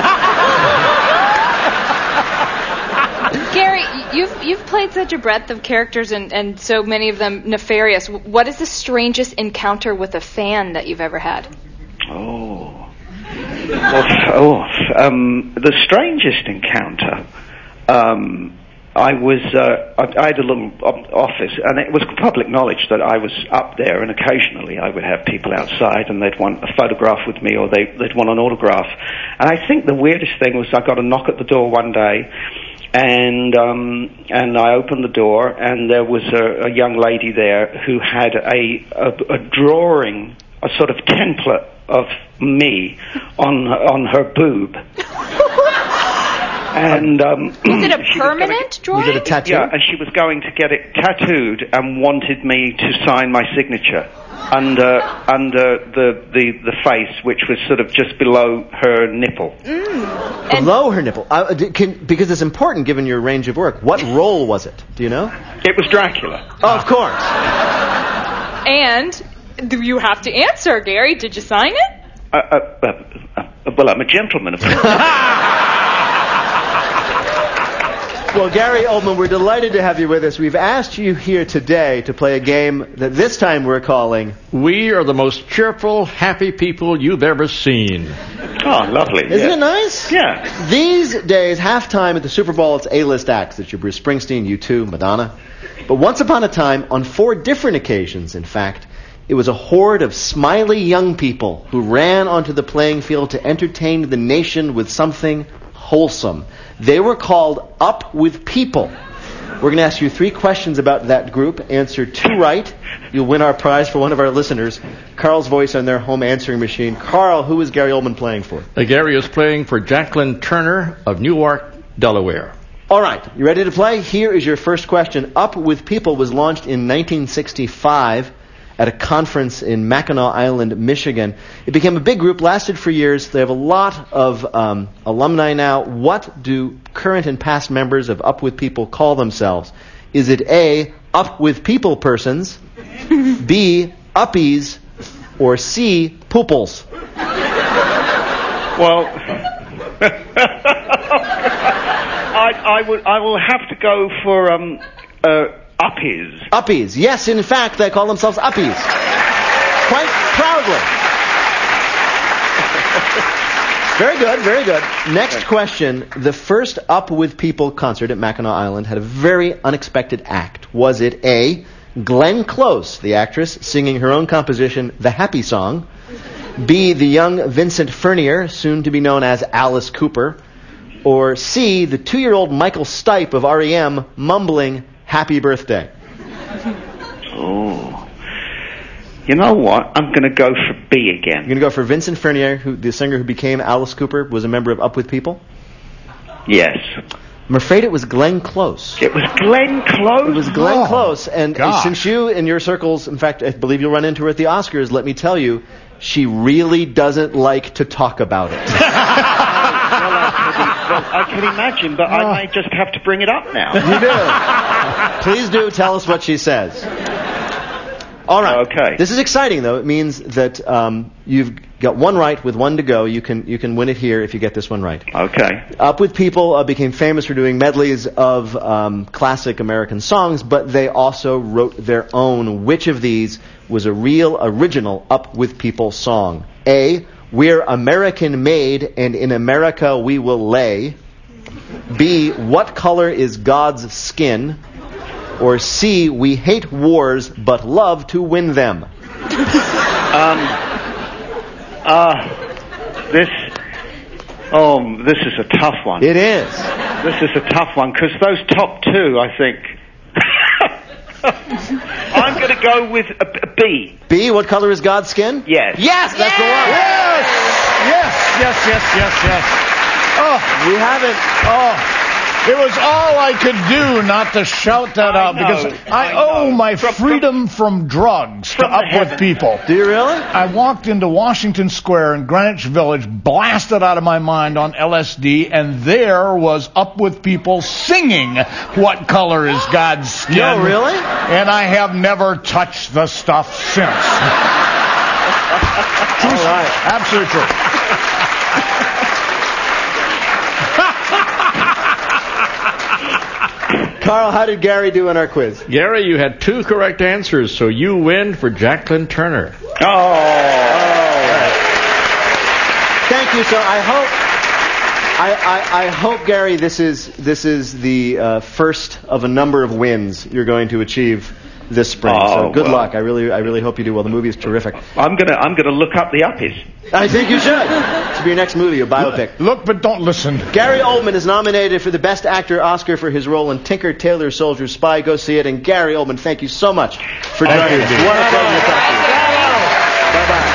Gary, you've you've played such a breadth of characters and, and so many of them nefarious. What is the strangest encounter with a fan that you've ever had? Oh, well, oh, um, the strangest encounter. Um, I was, uh, I, I had a little office, and it was public knowledge that I was up there, and occasionally I would have people outside, and they'd want a photograph with me, or they, they'd want an autograph. And I think the weirdest thing was I got a knock at the door one day, and um, and I opened the door, and there was a, a young lady there who had a, a, a drawing, a sort of template of me on on her boob. And um, was it a permanent get, drawing? Was it a tattoo? Yeah, and she was going to get it tattooed and wanted me to sign my signature under under the, the, the face, which was sort of just below her nipple. Mm. Below her nipple? Uh, can, because it's important given your range of work. What role was it? Do you know? It was Dracula. Oh, of course. And you have to answer, Gary. Did you sign it? Uh, uh, uh, uh, well, I'm a gentleman, of course. Well, Gary Oldman, we're delighted to have you with us. We've asked you here today to play a game that this time we're calling... We Are the Most Cheerful, Happy People You've Ever Seen. Oh, lovely. Isn't yeah. it nice? Yeah. These days, halftime at the Super Bowl, it's A-list acts. It's your Bruce Springsteen, U two, Madonna. But once upon a time, on four different occasions, in fact, it was a horde of smiley young people who ran onto the playing field to entertain the nation with something wholesome. They were called Up With People. We're going to ask you three questions about that group. Answer two right, you'll win our prize for one of our listeners. Carl's voice on their home answering machine. Carl, who is Gary Oldman playing for? Uh, Gary is playing for Jacqueline Turner of Newark, Delaware. All right, you ready to play? Here is your first question. Up With People was launched in nineteen sixty-five at a conference in Mackinac Island, Michigan. It became a big group, lasted for years. They have a lot of um, alumni now. What do current and past members of Up With People call themselves? Is it A, Up With People persons, B, Uppies, or C, Pooples? Well, I, I would. I will have to go for um, uh, Uppies. Uppies. Yes, in fact, they call themselves Uppies. Quite proudly. Very good, very good. Next question. The first Up With People concert at Mackinac Island had a very unexpected act. Was it A, Glenn Close, the actress, singing her own composition, The Happy Song, B, the young Vincent Furnier, soon to be known as Alice Cooper, or C, the two-year-old Michael Stipe of R E M mumbling Happy Birthday? Oh. You know what? I'm going to go for B again. You're going to go for Vincent Furnier, who, the singer who became Alice Cooper, was a member of Up With People? Yes. I'm afraid it was Glenn Close. It was Glenn Close? It was Glenn oh, Close. And gosh. Since you, in your circles, in fact, I believe you'll run into her at the Oscars, let me tell you, she really doesn't like to talk about it. Well, I can imagine, but I may just have to bring it up now. You do. Please do tell us what she says. All right. Okay. This is exciting, though. It means that um, you've got one right with one to go. You can you can win it here if you get this one right. Okay. Up With People uh, became famous for doing medleys of um, classic American songs, but they also wrote their own. Which of these was a real original Up With People song? A, We're American Made and in America We Will Lay. B, What Color Is God's Skin? Or C, We Hate Wars but Love to Win Them. Um, uh, this, oh, this is a tough one. It is. This is a tough one, because those top two, I think... I'm going to go with a, a B. B, What Color Is God's Skin? Yes. Yes, that's the one. Yes! Yes, yes, yes, yes, yes. Oh, we haven't... Oh... It was all I could do not to shout that I out know, because I, I owe know. my From- freedom from, drugs from to Up the With heavens. People. Do you really? I walked into Washington Square in Greenwich Village, blasted out of my mind on L S D, and there was Up With People singing What Color Is God's Skin? No, really? And I have never touched the stuff since. True, All right. absolutely true. Carl, how did Gary do in our quiz? Gary, you had two correct answers, so you win for Jacqueline Turner. Oh. oh. Thank you. So I hope, I, I, I hope, Gary, this is this is the uh, first of a number of wins you're going to achieve this spring. Oh, so good well. luck. I really, I really hope you do well. The movie is terrific. I'm gonna, I'm gonna look up the Uppies. I think you should. This will be your next movie, your biopic. Look, but don't listen. Gary Oldman is nominated for the Best Actor Oscar for his role in Tinker Tailor Soldier Spy. Go see it. And Gary Oldman, thank you so much for Thank joining you, us. Dean. What a pleasure to talk to you. Bye-bye.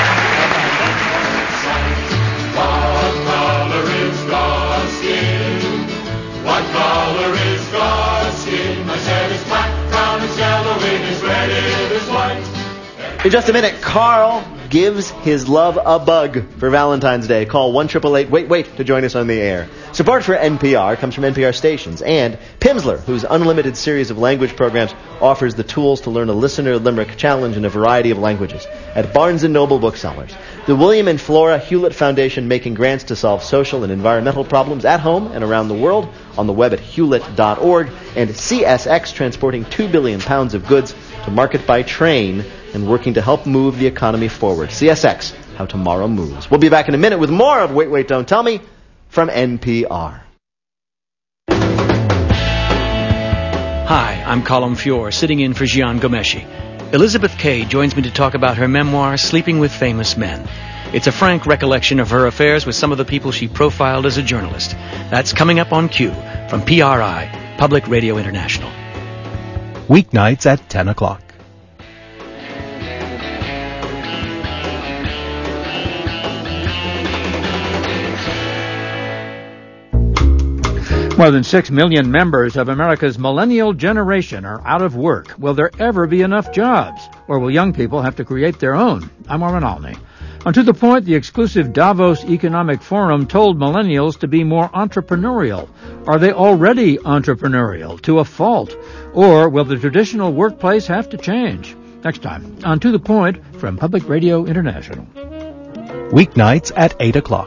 What color is God's skin? What color is God's skin? I said it's black, brown, it's yellow, it is red, it is white. In just a minute, Carl gives his love a bug for Valentine's Day. Call one eight eight eight wait wait to join us on the air. Support for N P R comes from N P R stations and Pimsleur, whose unlimited series of language programs offers the tools to learn a listener limerick challenge in a variety of languages at Barnes and Noble booksellers. The William and Flora Hewlett Foundation, making grants to solve social and environmental problems at home and around the world, on the web at hewlett dot org, and C S X, transporting two billion pounds of goods to market by train and working to help move the economy forward. C S X, how tomorrow moves. We'll be back in a minute with more of Wait, Wait, Don't Tell Me from N P R. Hi, I'm Colin Fior, sitting in for Gian Gomeshi. Elizabeth Kay joins me to talk about her memoir, Sleeping with Famous Men. It's a frank recollection of her affairs with some of the people she profiled as a journalist. That's coming up on Q from P R I, Public Radio International. Weeknights at ten o'clock. More than six million members of America's millennial generation are out of work. Will there ever be enough jobs? Or will young people have to create their own? I'm Orman Alney. On To the Point, the exclusive Davos Economic Forum told millennials to be more entrepreneurial. Are they already entrepreneurial to a fault? Or will the traditional workplace have to change? Next time on To the Point from Public Radio International. Weeknights at eight o'clock.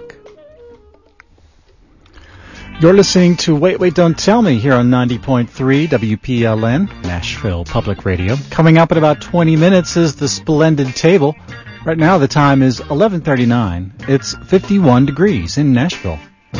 You're listening to Wait, Wait, Don't Tell Me here on ninety point three W P L N, Nashville Public Radio. Coming up in about twenty minutes is the Splendid Table. Right now the time is eleven thirty-nine. It's fifty-one degrees in Nashville.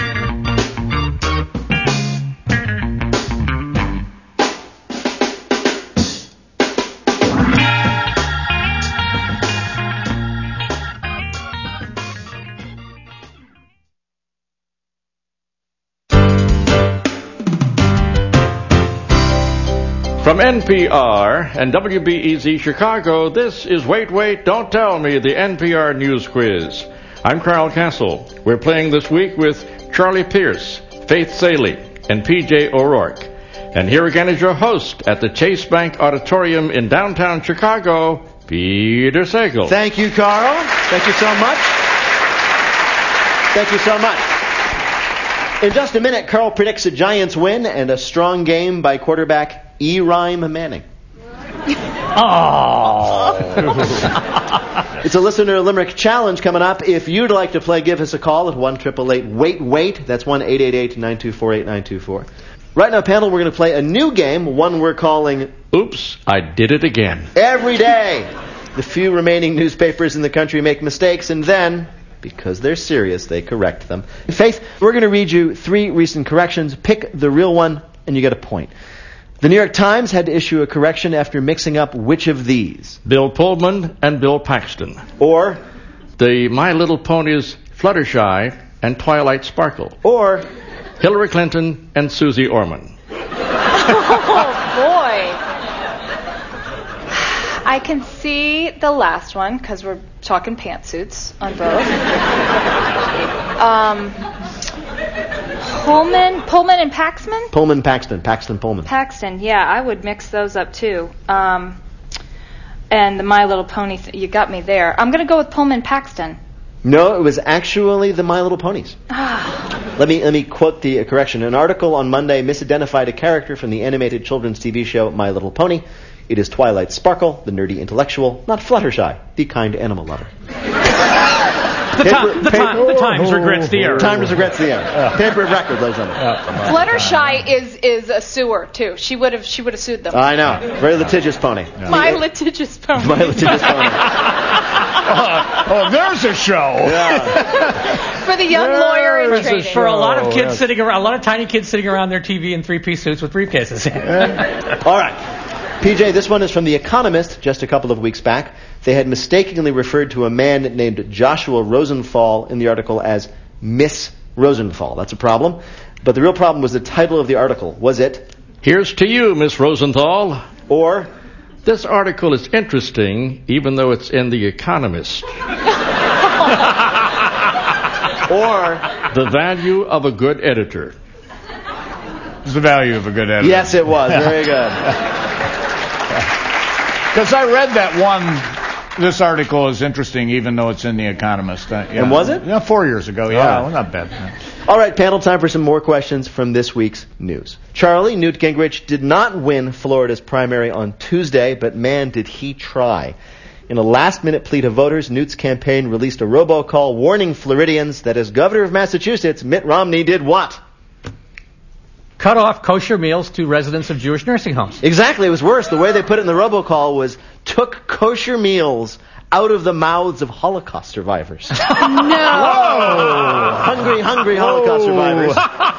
From N P R and W B E Z Chicago, this is Wait, Wait, Don't Tell Me, the N P R News Quiz. I'm Carl Castle. We're playing this week with Charlie Pierce, Faith Saley, and P J O'Rourke. And here again is your host at the Chase Bank Auditorium in downtown Chicago, Peter Sagal. Thank you, Carl. Thank you so much. Thank you so much. In just a minute, Carl predicts a Giants win and a strong game by quarterback E. Rhyme Manning. Oh. It's a listener limerick challenge coming up. If you'd like to play, give us a call at one eight eight eight wait wait. That's one eight eight eight nine two four eight nine two four. Right now, panel, we're going to play a new game, one we're calling Oops, I Did It Again. Every day, the few remaining newspapers in the country make mistakes, and then, because they're serious, they correct them. Faith, we're going to read you three recent corrections. Pick the real one, and you get a point. The New York Times had to issue a correction after mixing up which of these? Bill Pullman and Bill Paxton. Or? The My Little Ponies Fluttershy and Twilight Sparkle. Or? Hillary Clinton and Susie Orman. Oh, boy. I can see the last one, because we're talking pantsuits on both. um... Pullman, Pullman and Paxman? Pullman, Paxton, Paxton, Pullman. Paxton, yeah, I would mix those up too. Um, and the My Little Pony, th- you got me there. I'm going to go with Pullman, Paxton. No, it was actually the My Little Ponies. let me let me quote the uh, correction. An article on Monday misidentified a character from the animated children's T V show My Little Pony. It is Twilight Sparkle, the nerdy intellectual, not Fluttershy, the kind animal lover. The, paper, time, the, paper, time, the Times oh, regrets the error. Times regrets the error. Uh, paper of record, ladies and gentlemen. Uh, Fluttershy is is a suer too. She would have she would have sued them. I know. Very litigious pony. Yeah. My litigious pony. My litigious pony. oh, oh, there's a show. Yeah. For the young there lawyer in training. For a lot of kids yes. sitting around, a lot of tiny kids sitting around their T V in three-piece suits with briefcases. All right. P J, this one is from The Economist just a couple of weeks back. They had mistakenly referred to a man named Joshua Rosenthal in the article as Miss Rosenthal. That's a problem. But the real problem was the title of the article. Was it? Here's to you, Miss Rosenthal. Or? This article is interesting, even though it's in The Economist. Or? The value of a good editor. It's the value of a good editor. Yes, it was. Very good. Because I read that one, this article is interesting even though it's in The Economist. Uh, yeah. And was it? Yeah, four years ago. Yeah, well, not bad. All right, panel, time for some more questions from this week's news. Charlie, Newt Gingrich did not win Florida's primary on Tuesday, but man, did he try. In a last-minute plea to voters, Newt's campaign released a robocall warning Floridians that as governor of Massachusetts, Mitt Romney did what? Cut off kosher meals to residents of Jewish nursing homes. Exactly. It was worse. The way they put it in the robocall was took kosher meals out of the mouths of Holocaust survivors. No. Whoa. Hungry, hungry Holocaust survivors.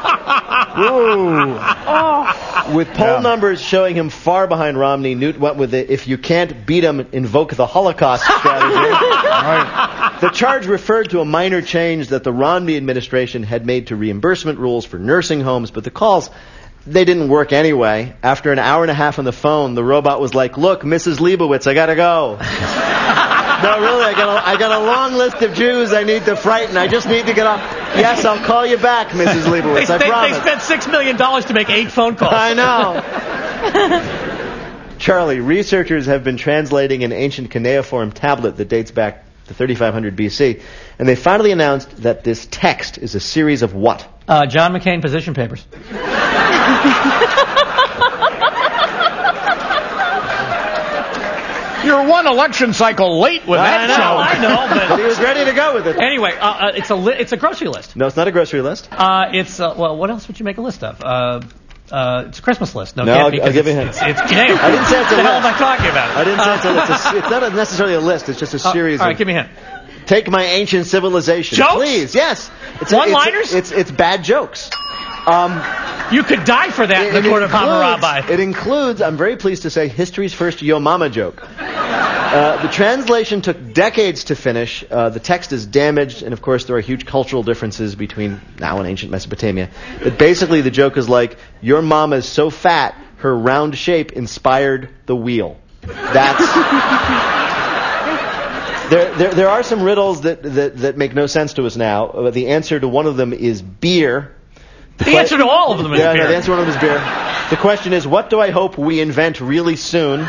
Oh. With poll yeah. numbers showing him far behind Romney, Newt went with the if you can't beat him, invoke the Holocaust strategy. Right. The charge referred to a minor change that the Romney administration had made to reimbursement rules for nursing homes, but the calls, they didn't work anyway. After an hour and a half on the phone, the robot was like, look, Missus Leibowitz, I gotta go. No, really, I got a, I got a long list of Jews I need to frighten. I just need to get off. Yes, I'll call you back, Missus Leibowitz. They, I they, promise. they spent six million dollars to make eight phone calls. I know. Charlie, researchers have been translating an ancient cuneiform tablet that dates back to thirty-five hundred B C, and they finally announced that this text is a series of what? Uh, John McCain position papers. You're one election cycle late with that I know, show. I know, but, but he was ready to go with it. Anyway, uh, uh, it's a li- it's a grocery list. No, it's not a grocery list. Uh, it's uh, well, what else would you make a list of? Uh, uh, it's a Christmas list. No, No, it can't I'll- be, I'll 'cause give you a it's, hint. it's, it's cuneiform. I didn't say it's a What the hell list. am I talking about? I didn't say it's a list. It's, a, it's not necessarily a list. It's just a Uh, series all right, of... give me a hint. Take my ancient civilization. Jokes? Please, yes. It's One-liners? It's, it's, it's bad jokes. Um, You could die for that in the court of Hammurabi. It includes, I'm very pleased to say, history's first Yo Mama joke. Uh, the translation took decades to finish. Uh, the text is damaged, and of course there are huge cultural differences between now and ancient Mesopotamia. But basically the joke is like, your mama is so fat, her round shape inspired the wheel. That's... There, there, there are some riddles that, that, that make no sense to us now. Uh, the answer to one of them is beer. The, the answer to all of them is yeah, beer. No, the answer to one of them is beer. The question is, what do I hope we invent really soon?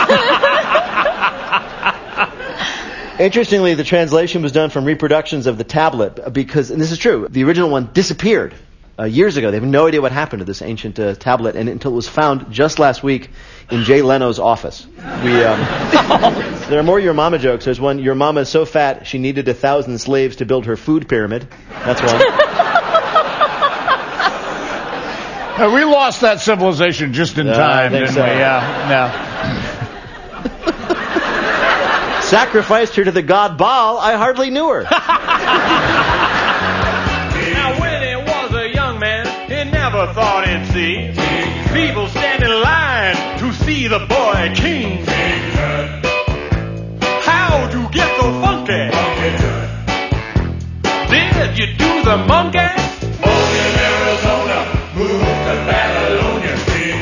Interestingly, the translation was done from reproductions of the tablet because, and this is true, the original one disappeared uh, years ago. They have no idea what happened to this ancient uh, tablet, and until it was found just last week in Jay Leno's office. We, um, there are more Your Mama jokes. There's one, your mama is so fat she needed a thousand slaves to build her food pyramid. That's one. Uh, we lost that civilization just in Yeah, I time, think didn't so. we? Yeah, yeah. Sacrificed her to the god Baal, I hardly knew her. Now when he was a young man, he never thought he'd see people stand in line to see the boy king. How to get so funky? Did you do the monkey? Only in Arizona, moved to Babylonia.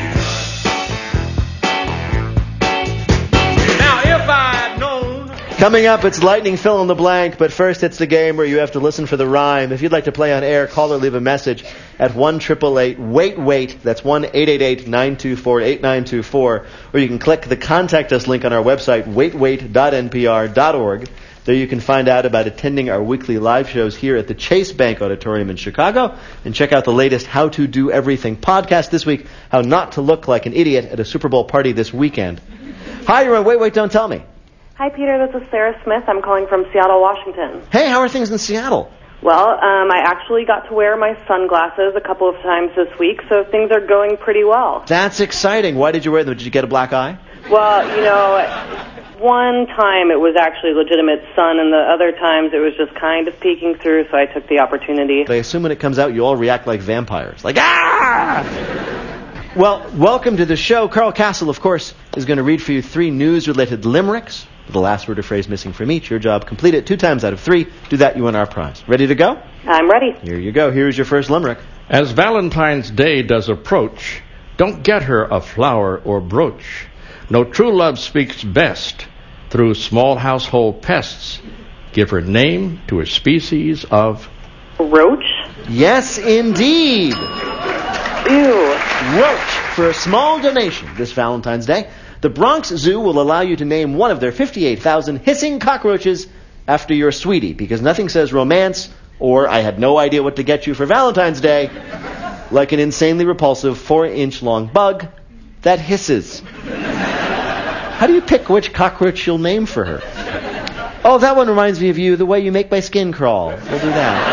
Now if I had known. Coming up, it's Lightning Fill in the Blank, but first it's the game where you have to listen for the rhyme. If you'd like to play on air, call or leave a message at one eight eight eight wait wait. That's one eight eight eight nine two four eight nine two four. Or you can click the Contact Us link on our website, wait wait dot n p r dot org. There you can find out about attending our weekly live shows here at the Chase Bank Auditorium in Chicago, and check out the latest How to Do Everything podcast this week, How Not to Look Like an Idiot at a Super Bowl Party this weekend. Hi, you're on Wait, Wait, Don't Tell Me. Hi, Peter. This is Sarah Smith. I'm calling from Seattle, Washington. Hey, how are things in Seattle? Well, um, I actually got to wear my sunglasses a couple of times this week, so things are going pretty well. That's exciting. Why did you wear them? Did you get a black eye? Well, you know, one time it was actually legitimate sun, and the other times it was just kind of peeking through, so I took the opportunity. I assume when it comes out, you all react like vampires. Like, ah! Well, welcome to the show. Carl Castle, of course, is going to read for you three news-related limericks. The last word or phrase missing from each. Your job, complete it two times out of three. Do that, you win our prize. Ready to go? I'm ready. Here you go. Here's your first limerick. As Valentine's Day does approach, don't get her a flower or brooch. No true love speaks best through small household pests. Give her name to a species of... Roach? Yes, indeed. Ew. Roach. For a small donation this Valentine's Day, the Bronx Zoo will allow you to name one of their fifty-eight thousand hissing cockroaches after your sweetie, because nothing says romance or I had no idea what to get you for Valentine's Day like an insanely repulsive four-inch long bug that hisses. How do you pick which cockroach you'll name for her? Oh, that one reminds me of you, the way you make my skin crawl. We'll do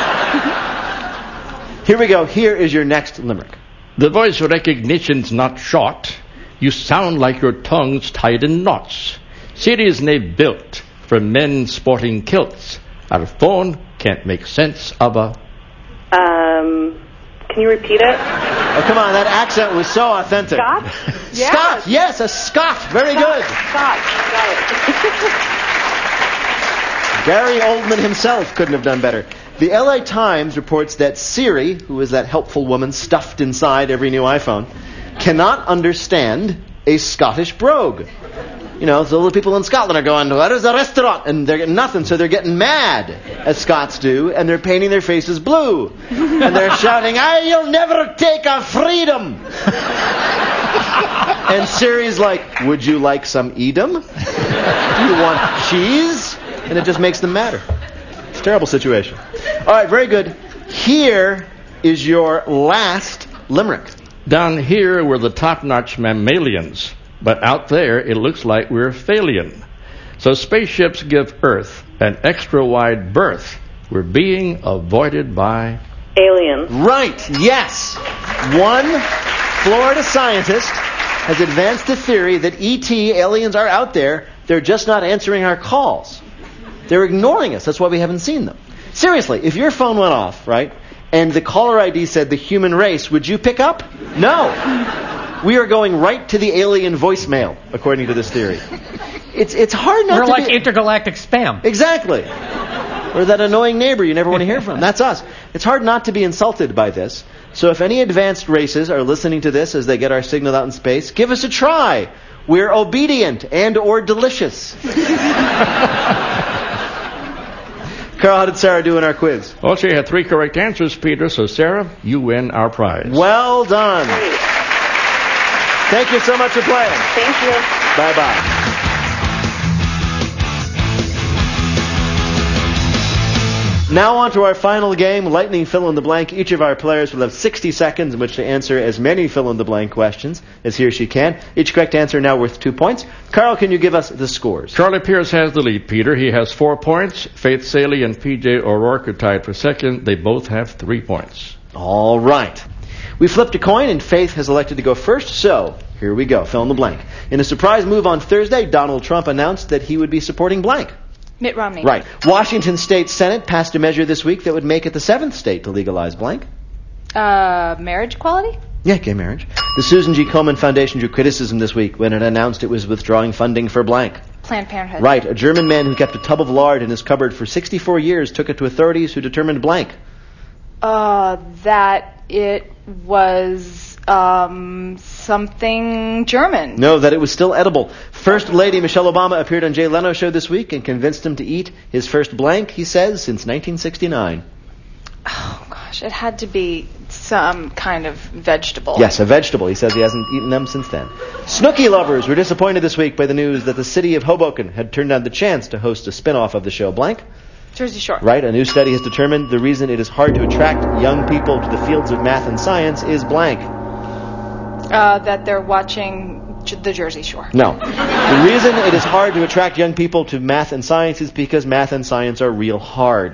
that. Here we go. Here is your next limerick. The voice recognition's not short. You sound like your tongue's tied in knots. Cities they built for men sporting kilts. Our phone can't make sense of a... Um, can you repeat it? Oh, come on, that accent was so authentic. Scott? Yeah. Scott, yes, a Scott. Very Scott. good. Scott, got it. Gary Oldman himself couldn't have done better. The L A Times reports that Siri, who is that helpful woman stuffed inside every new iPhone, cannot understand a Scottish brogue. You know, so the people in Scotland are going, "Where is the restaurant?" And they're getting nothing, so they're getting mad, as Scots do, and they're painting their faces blue. And they're shouting, "I'll never take our freedom!" And Siri's like, "Would you like some Edam? Do you want cheese?" And it just makes them madder. It's a terrible situation. All right, very good. Here is your last limerick. Down here we're the top-notch mammalians, but out there it looks like we're failin'. So spaceships give Earth an extra-wide berth. We're being avoided by... aliens. Right, yes. One Florida scientist has advanced the theory that E T aliens are out there. They're just not answering our calls. They're ignoring us. That's why we haven't seen them. Seriously, if your phone went off, right, and the caller I D said the human race, would you pick up? No. We are going right to the alien voicemail, according to this theory. It's it's hard not We're to like be... intergalactic spam. Exactly. Or that annoying neighbor you never want to hear from. That's us. It's hard not to be insulted by this. So if any advanced races are listening to this as they get our signal out in space, give us a try. We're obedient and or delicious. Carl, how did Sarah do in our quiz? Well, she had three correct answers, Peter, so Sarah, you win our prize. Well done. Thank you so much for playing. Thank you. Bye-bye. Now on to our final game, Lightning Fill-in-the-Blank. Each of our players will have sixty seconds in which to answer as many fill-in-the-blank questions as he or she can. Each correct answer now worth two points. Carl, can you give us the scores? Charlie Pierce has the lead, Peter. He has four points. Faith Saley and P J O'Rourke are tied for second. They both have three points. All right. We flipped a coin, and Faith has elected to go first, so here we go. Fill in the blank. In a surprise move on Thursday, Donald Trump announced that he would be supporting blank. Mitt Romney. Right. Washington State Senate passed a measure this week that would make it the seventh state to legalize blank. Uh, marriage equality? Yeah, gay marriage. The Susan G. Komen Foundation drew criticism this week when it announced it was withdrawing funding for blank. Planned Parenthood. Right. A German man who kept a tub of lard in his cupboard for sixty-four years took it to authorities who determined blank. Uh, that it was, um, something German. No, that it was still edible. First Lady Michelle Obama appeared on Jay Leno's show this week and convinced him to eat his first blank, he says, since nineteen sixty-nine. Oh, gosh, it had to be some kind of vegetable. Yes, a vegetable. He says he hasn't eaten them since then. Snooki lovers were disappointed this week by the news that the city of Hoboken had turned down the chance to host a spin-off of the show blank. Jersey Shore. Right. A new study has determined the reason it is hard to attract young people to the fields of math and science is blank. Uh, that they're watching J- the Jersey Shore. No. The reason it is hard to attract young people to math and science is because math and science are real hard.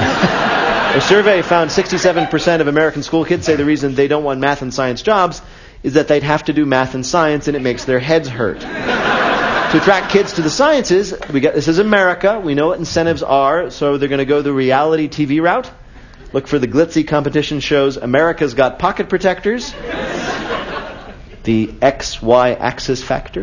A survey found sixty-seven percent of American school kids say the reason they don't want math and science jobs is that they'd have to do math and science and it makes their heads hurt. To attract kids to the sciences, we got, this is America. We know what incentives are, so they're going to go the reality T V route. Look for the glitzy competition shows America's Got Pocket Protectors, the X Y Axis Factor,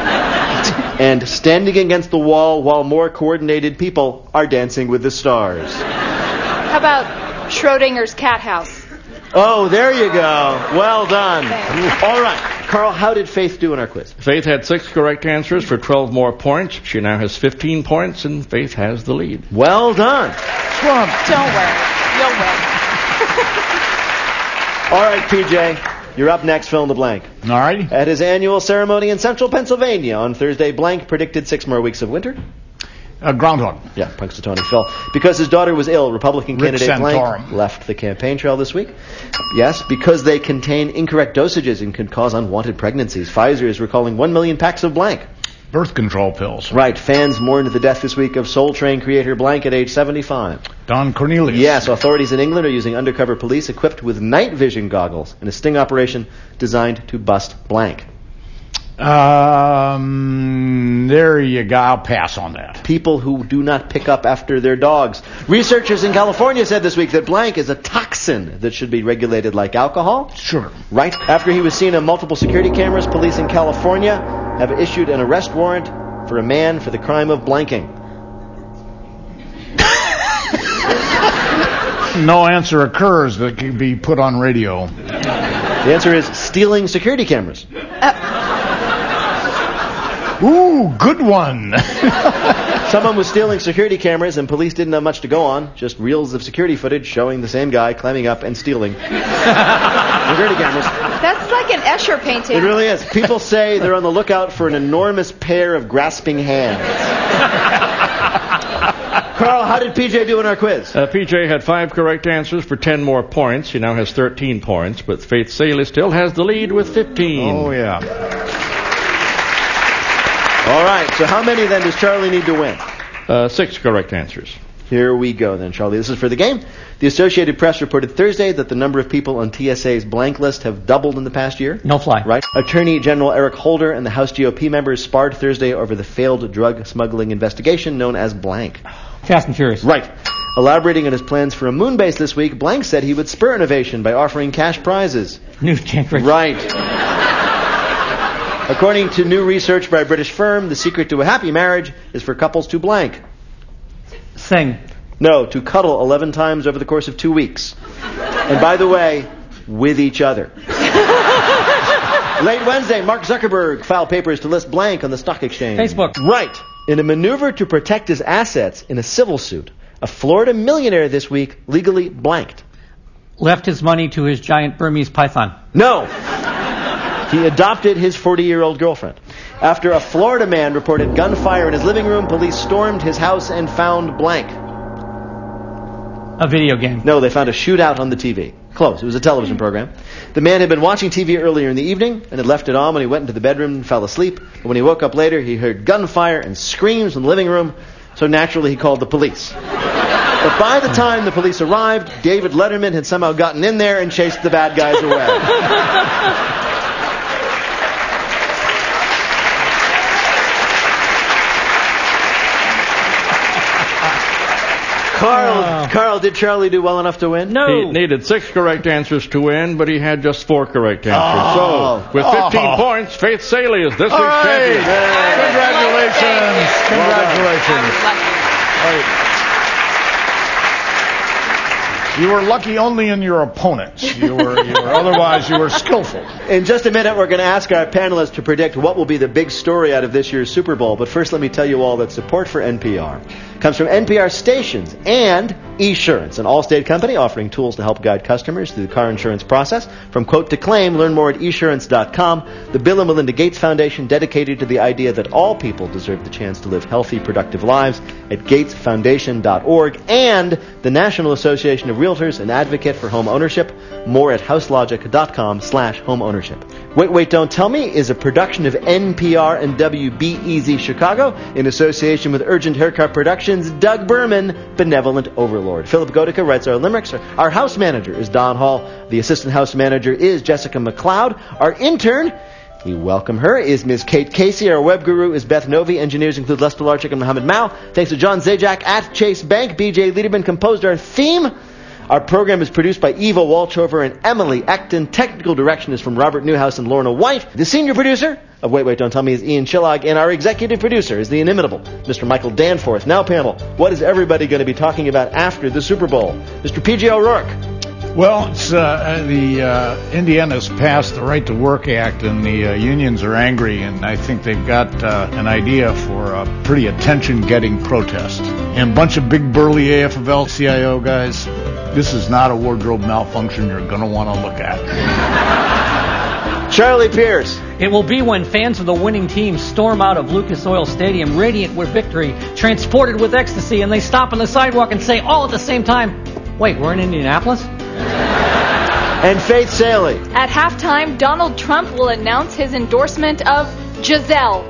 and Standing Against the Wall While More Coordinated People Are Dancing with the Stars. How about Schrodinger's Cat House? Oh, there you go. Well done. All right. Carl, how did Faith do in our quiz? Faith had six correct answers for twelve more points. She now has fifteen points, and Faith has the lead. Well done. Trump. Don't worry. You'll win. All right, P J. You're up next, fill in the blank. All right. At his annual ceremony in central Pennsylvania on Thursday, blank predicted six more weeks of winter. Uh, groundhog. Yeah, Punxsutawney Phil. Because his daughter was ill, Republican Rick candidate blank Santorum. left the campaign trail this week. Yes, because they contain incorrect dosages and could cause unwanted pregnancies. Pfizer is recalling one million packs of blank. Birth control pills. Right. Fans mourned the death this week of Soul Train creator blank at age seventy-five. Don Cornelius. Yes, authorities in England are using undercover police equipped with night vision goggles in a sting operation designed to bust blank. Um, there you go. I'll pass on that. People who do not pick up after their dogs. Researchers in California said this week that blank is a toxin that should be regulated like alcohol. Sure. Right? After he was seen on multiple security cameras, police in California have issued an arrest warrant for a man for the crime of blanking. No answer occurs that can be put on radio. The answer is stealing security cameras. Uh, Ooh, good one. Someone was stealing security cameras and police didn't have much to go on. Just reels of security footage showing the same guy climbing up and stealing security cameras. That's like an Escher painting. It really is. People say they're on the lookout for an enormous pair of grasping hands. Carl, how did P J do in our quiz? Uh, P J had five correct answers for ten more points. He now has thirteen points, but Faith Saley still has the lead with fifteen. Oh, yeah. All right, so how many then does Charlie need to win? Uh, six correct answers. Here we go then, Charlie. This is for the game. The Associated Press reported Thursday that the number of people on T S A's blank list have doubled in the past year. No fly. Right. Attorney General Eric Holder and the House G O P members sparred Thursday over the failed drug smuggling investigation known as blank. Fast and Furious. Right. Elaborating on his plans for a moon base this week, Blank said he would spur innovation by offering cash prizes. Newt Gingrich. Right. According to new research by a British firm, the secret to a happy marriage is for couples to blank. Sing. No, to cuddle eleven times over the course of two weeks. And by the way, with each other. Late Wednesday, Mark Zuckerberg filed papers to list Blank on the stock exchange. Facebook. Right. In a maneuver to protect his assets in a civil suit, a Florida millionaire this week legally blanked. Left his money to his giant Burmese python. No. He adopted his forty-year-old girlfriend. After a Florida man reported gunfire in his living room, police stormed his house and found blank. A video game. No, they found a shootout on the T V. Close. It was a television program. The man had been watching T V earlier in the evening and had left it on when he went into the bedroom and fell asleep. But when he woke up later, he heard gunfire and screams in the living room, so naturally he called the police. But by the time the police arrived, David Letterman had somehow gotten in there and chased the bad guys away. Carl, Oh. Carl, did Charlie do well enough to win? He needed six correct answers to win, but he had just four correct answers. Oh. So, with fifteen Oh. points, Faith Saley is this All week's right. champion. Congratulations. Congratulations. Right. You were lucky only in your opponents. You were, you were otherwise you were skillful. In just a minute, we're going to ask our panelists to predict what will be the big story out of this year's Super Bowl. But first, let me tell you all that support for N P R comes from N P R stations and Esurance, an Allstate company offering tools to help guide customers through the car insurance process. From quote to claim, learn more at esurance dot com. The Bill and Melinda Gates Foundation, dedicated to the idea that all people deserve the chance to live healthy, productive lives, at gates foundation dot org. And the National Association of Realtors, an advocate for home ownership. More at houselogic dot com slash home ownership. Wait, Wait, Don't Tell Me is a production of N P R and W B E Z Chicago in association with Urgent Haircut Productions. Doug Berman, benevolent overlord. Philip Godica writes our limericks. Our house manager is Don Hall. The assistant house manager is Jessica McLeod. Our intern, we welcome her, is Miz Kate Casey. Our web guru is Beth Novi. Engineers include Les Pilarczyk and Mohammed Mao. Thanks to John Zajac at Chase Bank. B J Liederman composed our theme. Our program is produced by Eva Walchover and Emily Acton. Technical direction is from Robert Newhouse and Lorna White. The senior producer of Wait, Wait, Don't Tell Me is Ian Chillog, and our executive producer is the inimitable Mister Michael Danforth. Now, panel, what is everybody going to be talking about after the Super Bowl? Mister P J O'Rourke. Well, it's uh, the uh, Indiana's passed the Right to Work Act, and the uh, unions are angry, and I think they've got uh, an idea for a pretty attention-getting protest. And a bunch of big burly A F L L C I O guys. This is not a wardrobe malfunction you're going to want to look at. Charlie Pierce. It will be when fans of the winning team storm out of Lucas Oil Stadium, radiant with victory, transported with ecstasy, and they stop on the sidewalk and say all at the same time, wait, we're in Indianapolis? And Faith Saley. At halftime, Donald Trump will announce his endorsement of Giselle.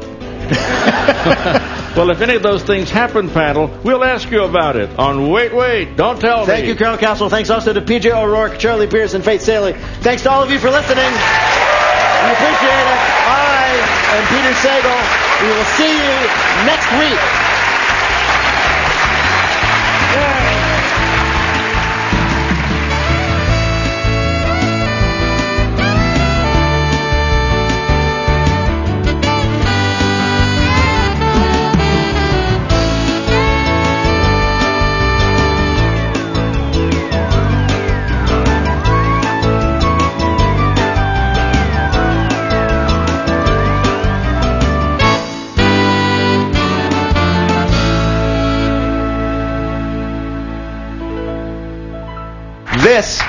Well, if any of those things happen, panel, we'll ask you about it on Wait, Wait, Don't Tell Me. Thank you, Carol Castle. Thanks also to P J O'Rourke, Charlie Pierce, and Faith Saley. Thanks to all of you for listening. We appreciate it. I am Peter Sagal. We will see you next week.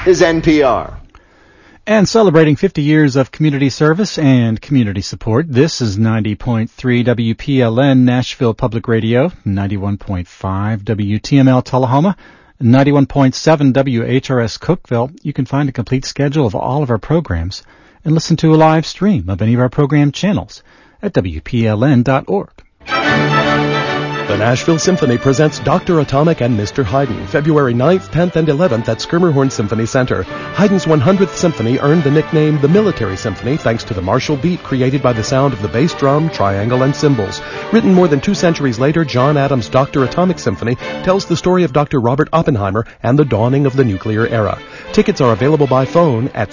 is N P R. And celebrating fifty years of community service and community support, this is ninety point three W P L N Nashville Public Radio, ninety-one point five W T M L Tullahoma, ninety-one point seven W H R S Cookeville. You can find a complete schedule of all of our programs and listen to a live stream of any of our program channels at W P L N dot org. The Nashville Symphony presents Doctor Atomic and Mister Haydn, February ninth, tenth, and eleventh at Schermerhorn Symphony Center. Haydn's one hundredth symphony earned the nickname the Military Symphony thanks to the martial beat created by the sound of the bass drum, triangle, and cymbals. Written more than two centuries later, John Adams' Doctor Atomic Symphony tells the story of Doctor Robert Oppenheimer and the dawning of the nuclear era. Tickets are available by phone at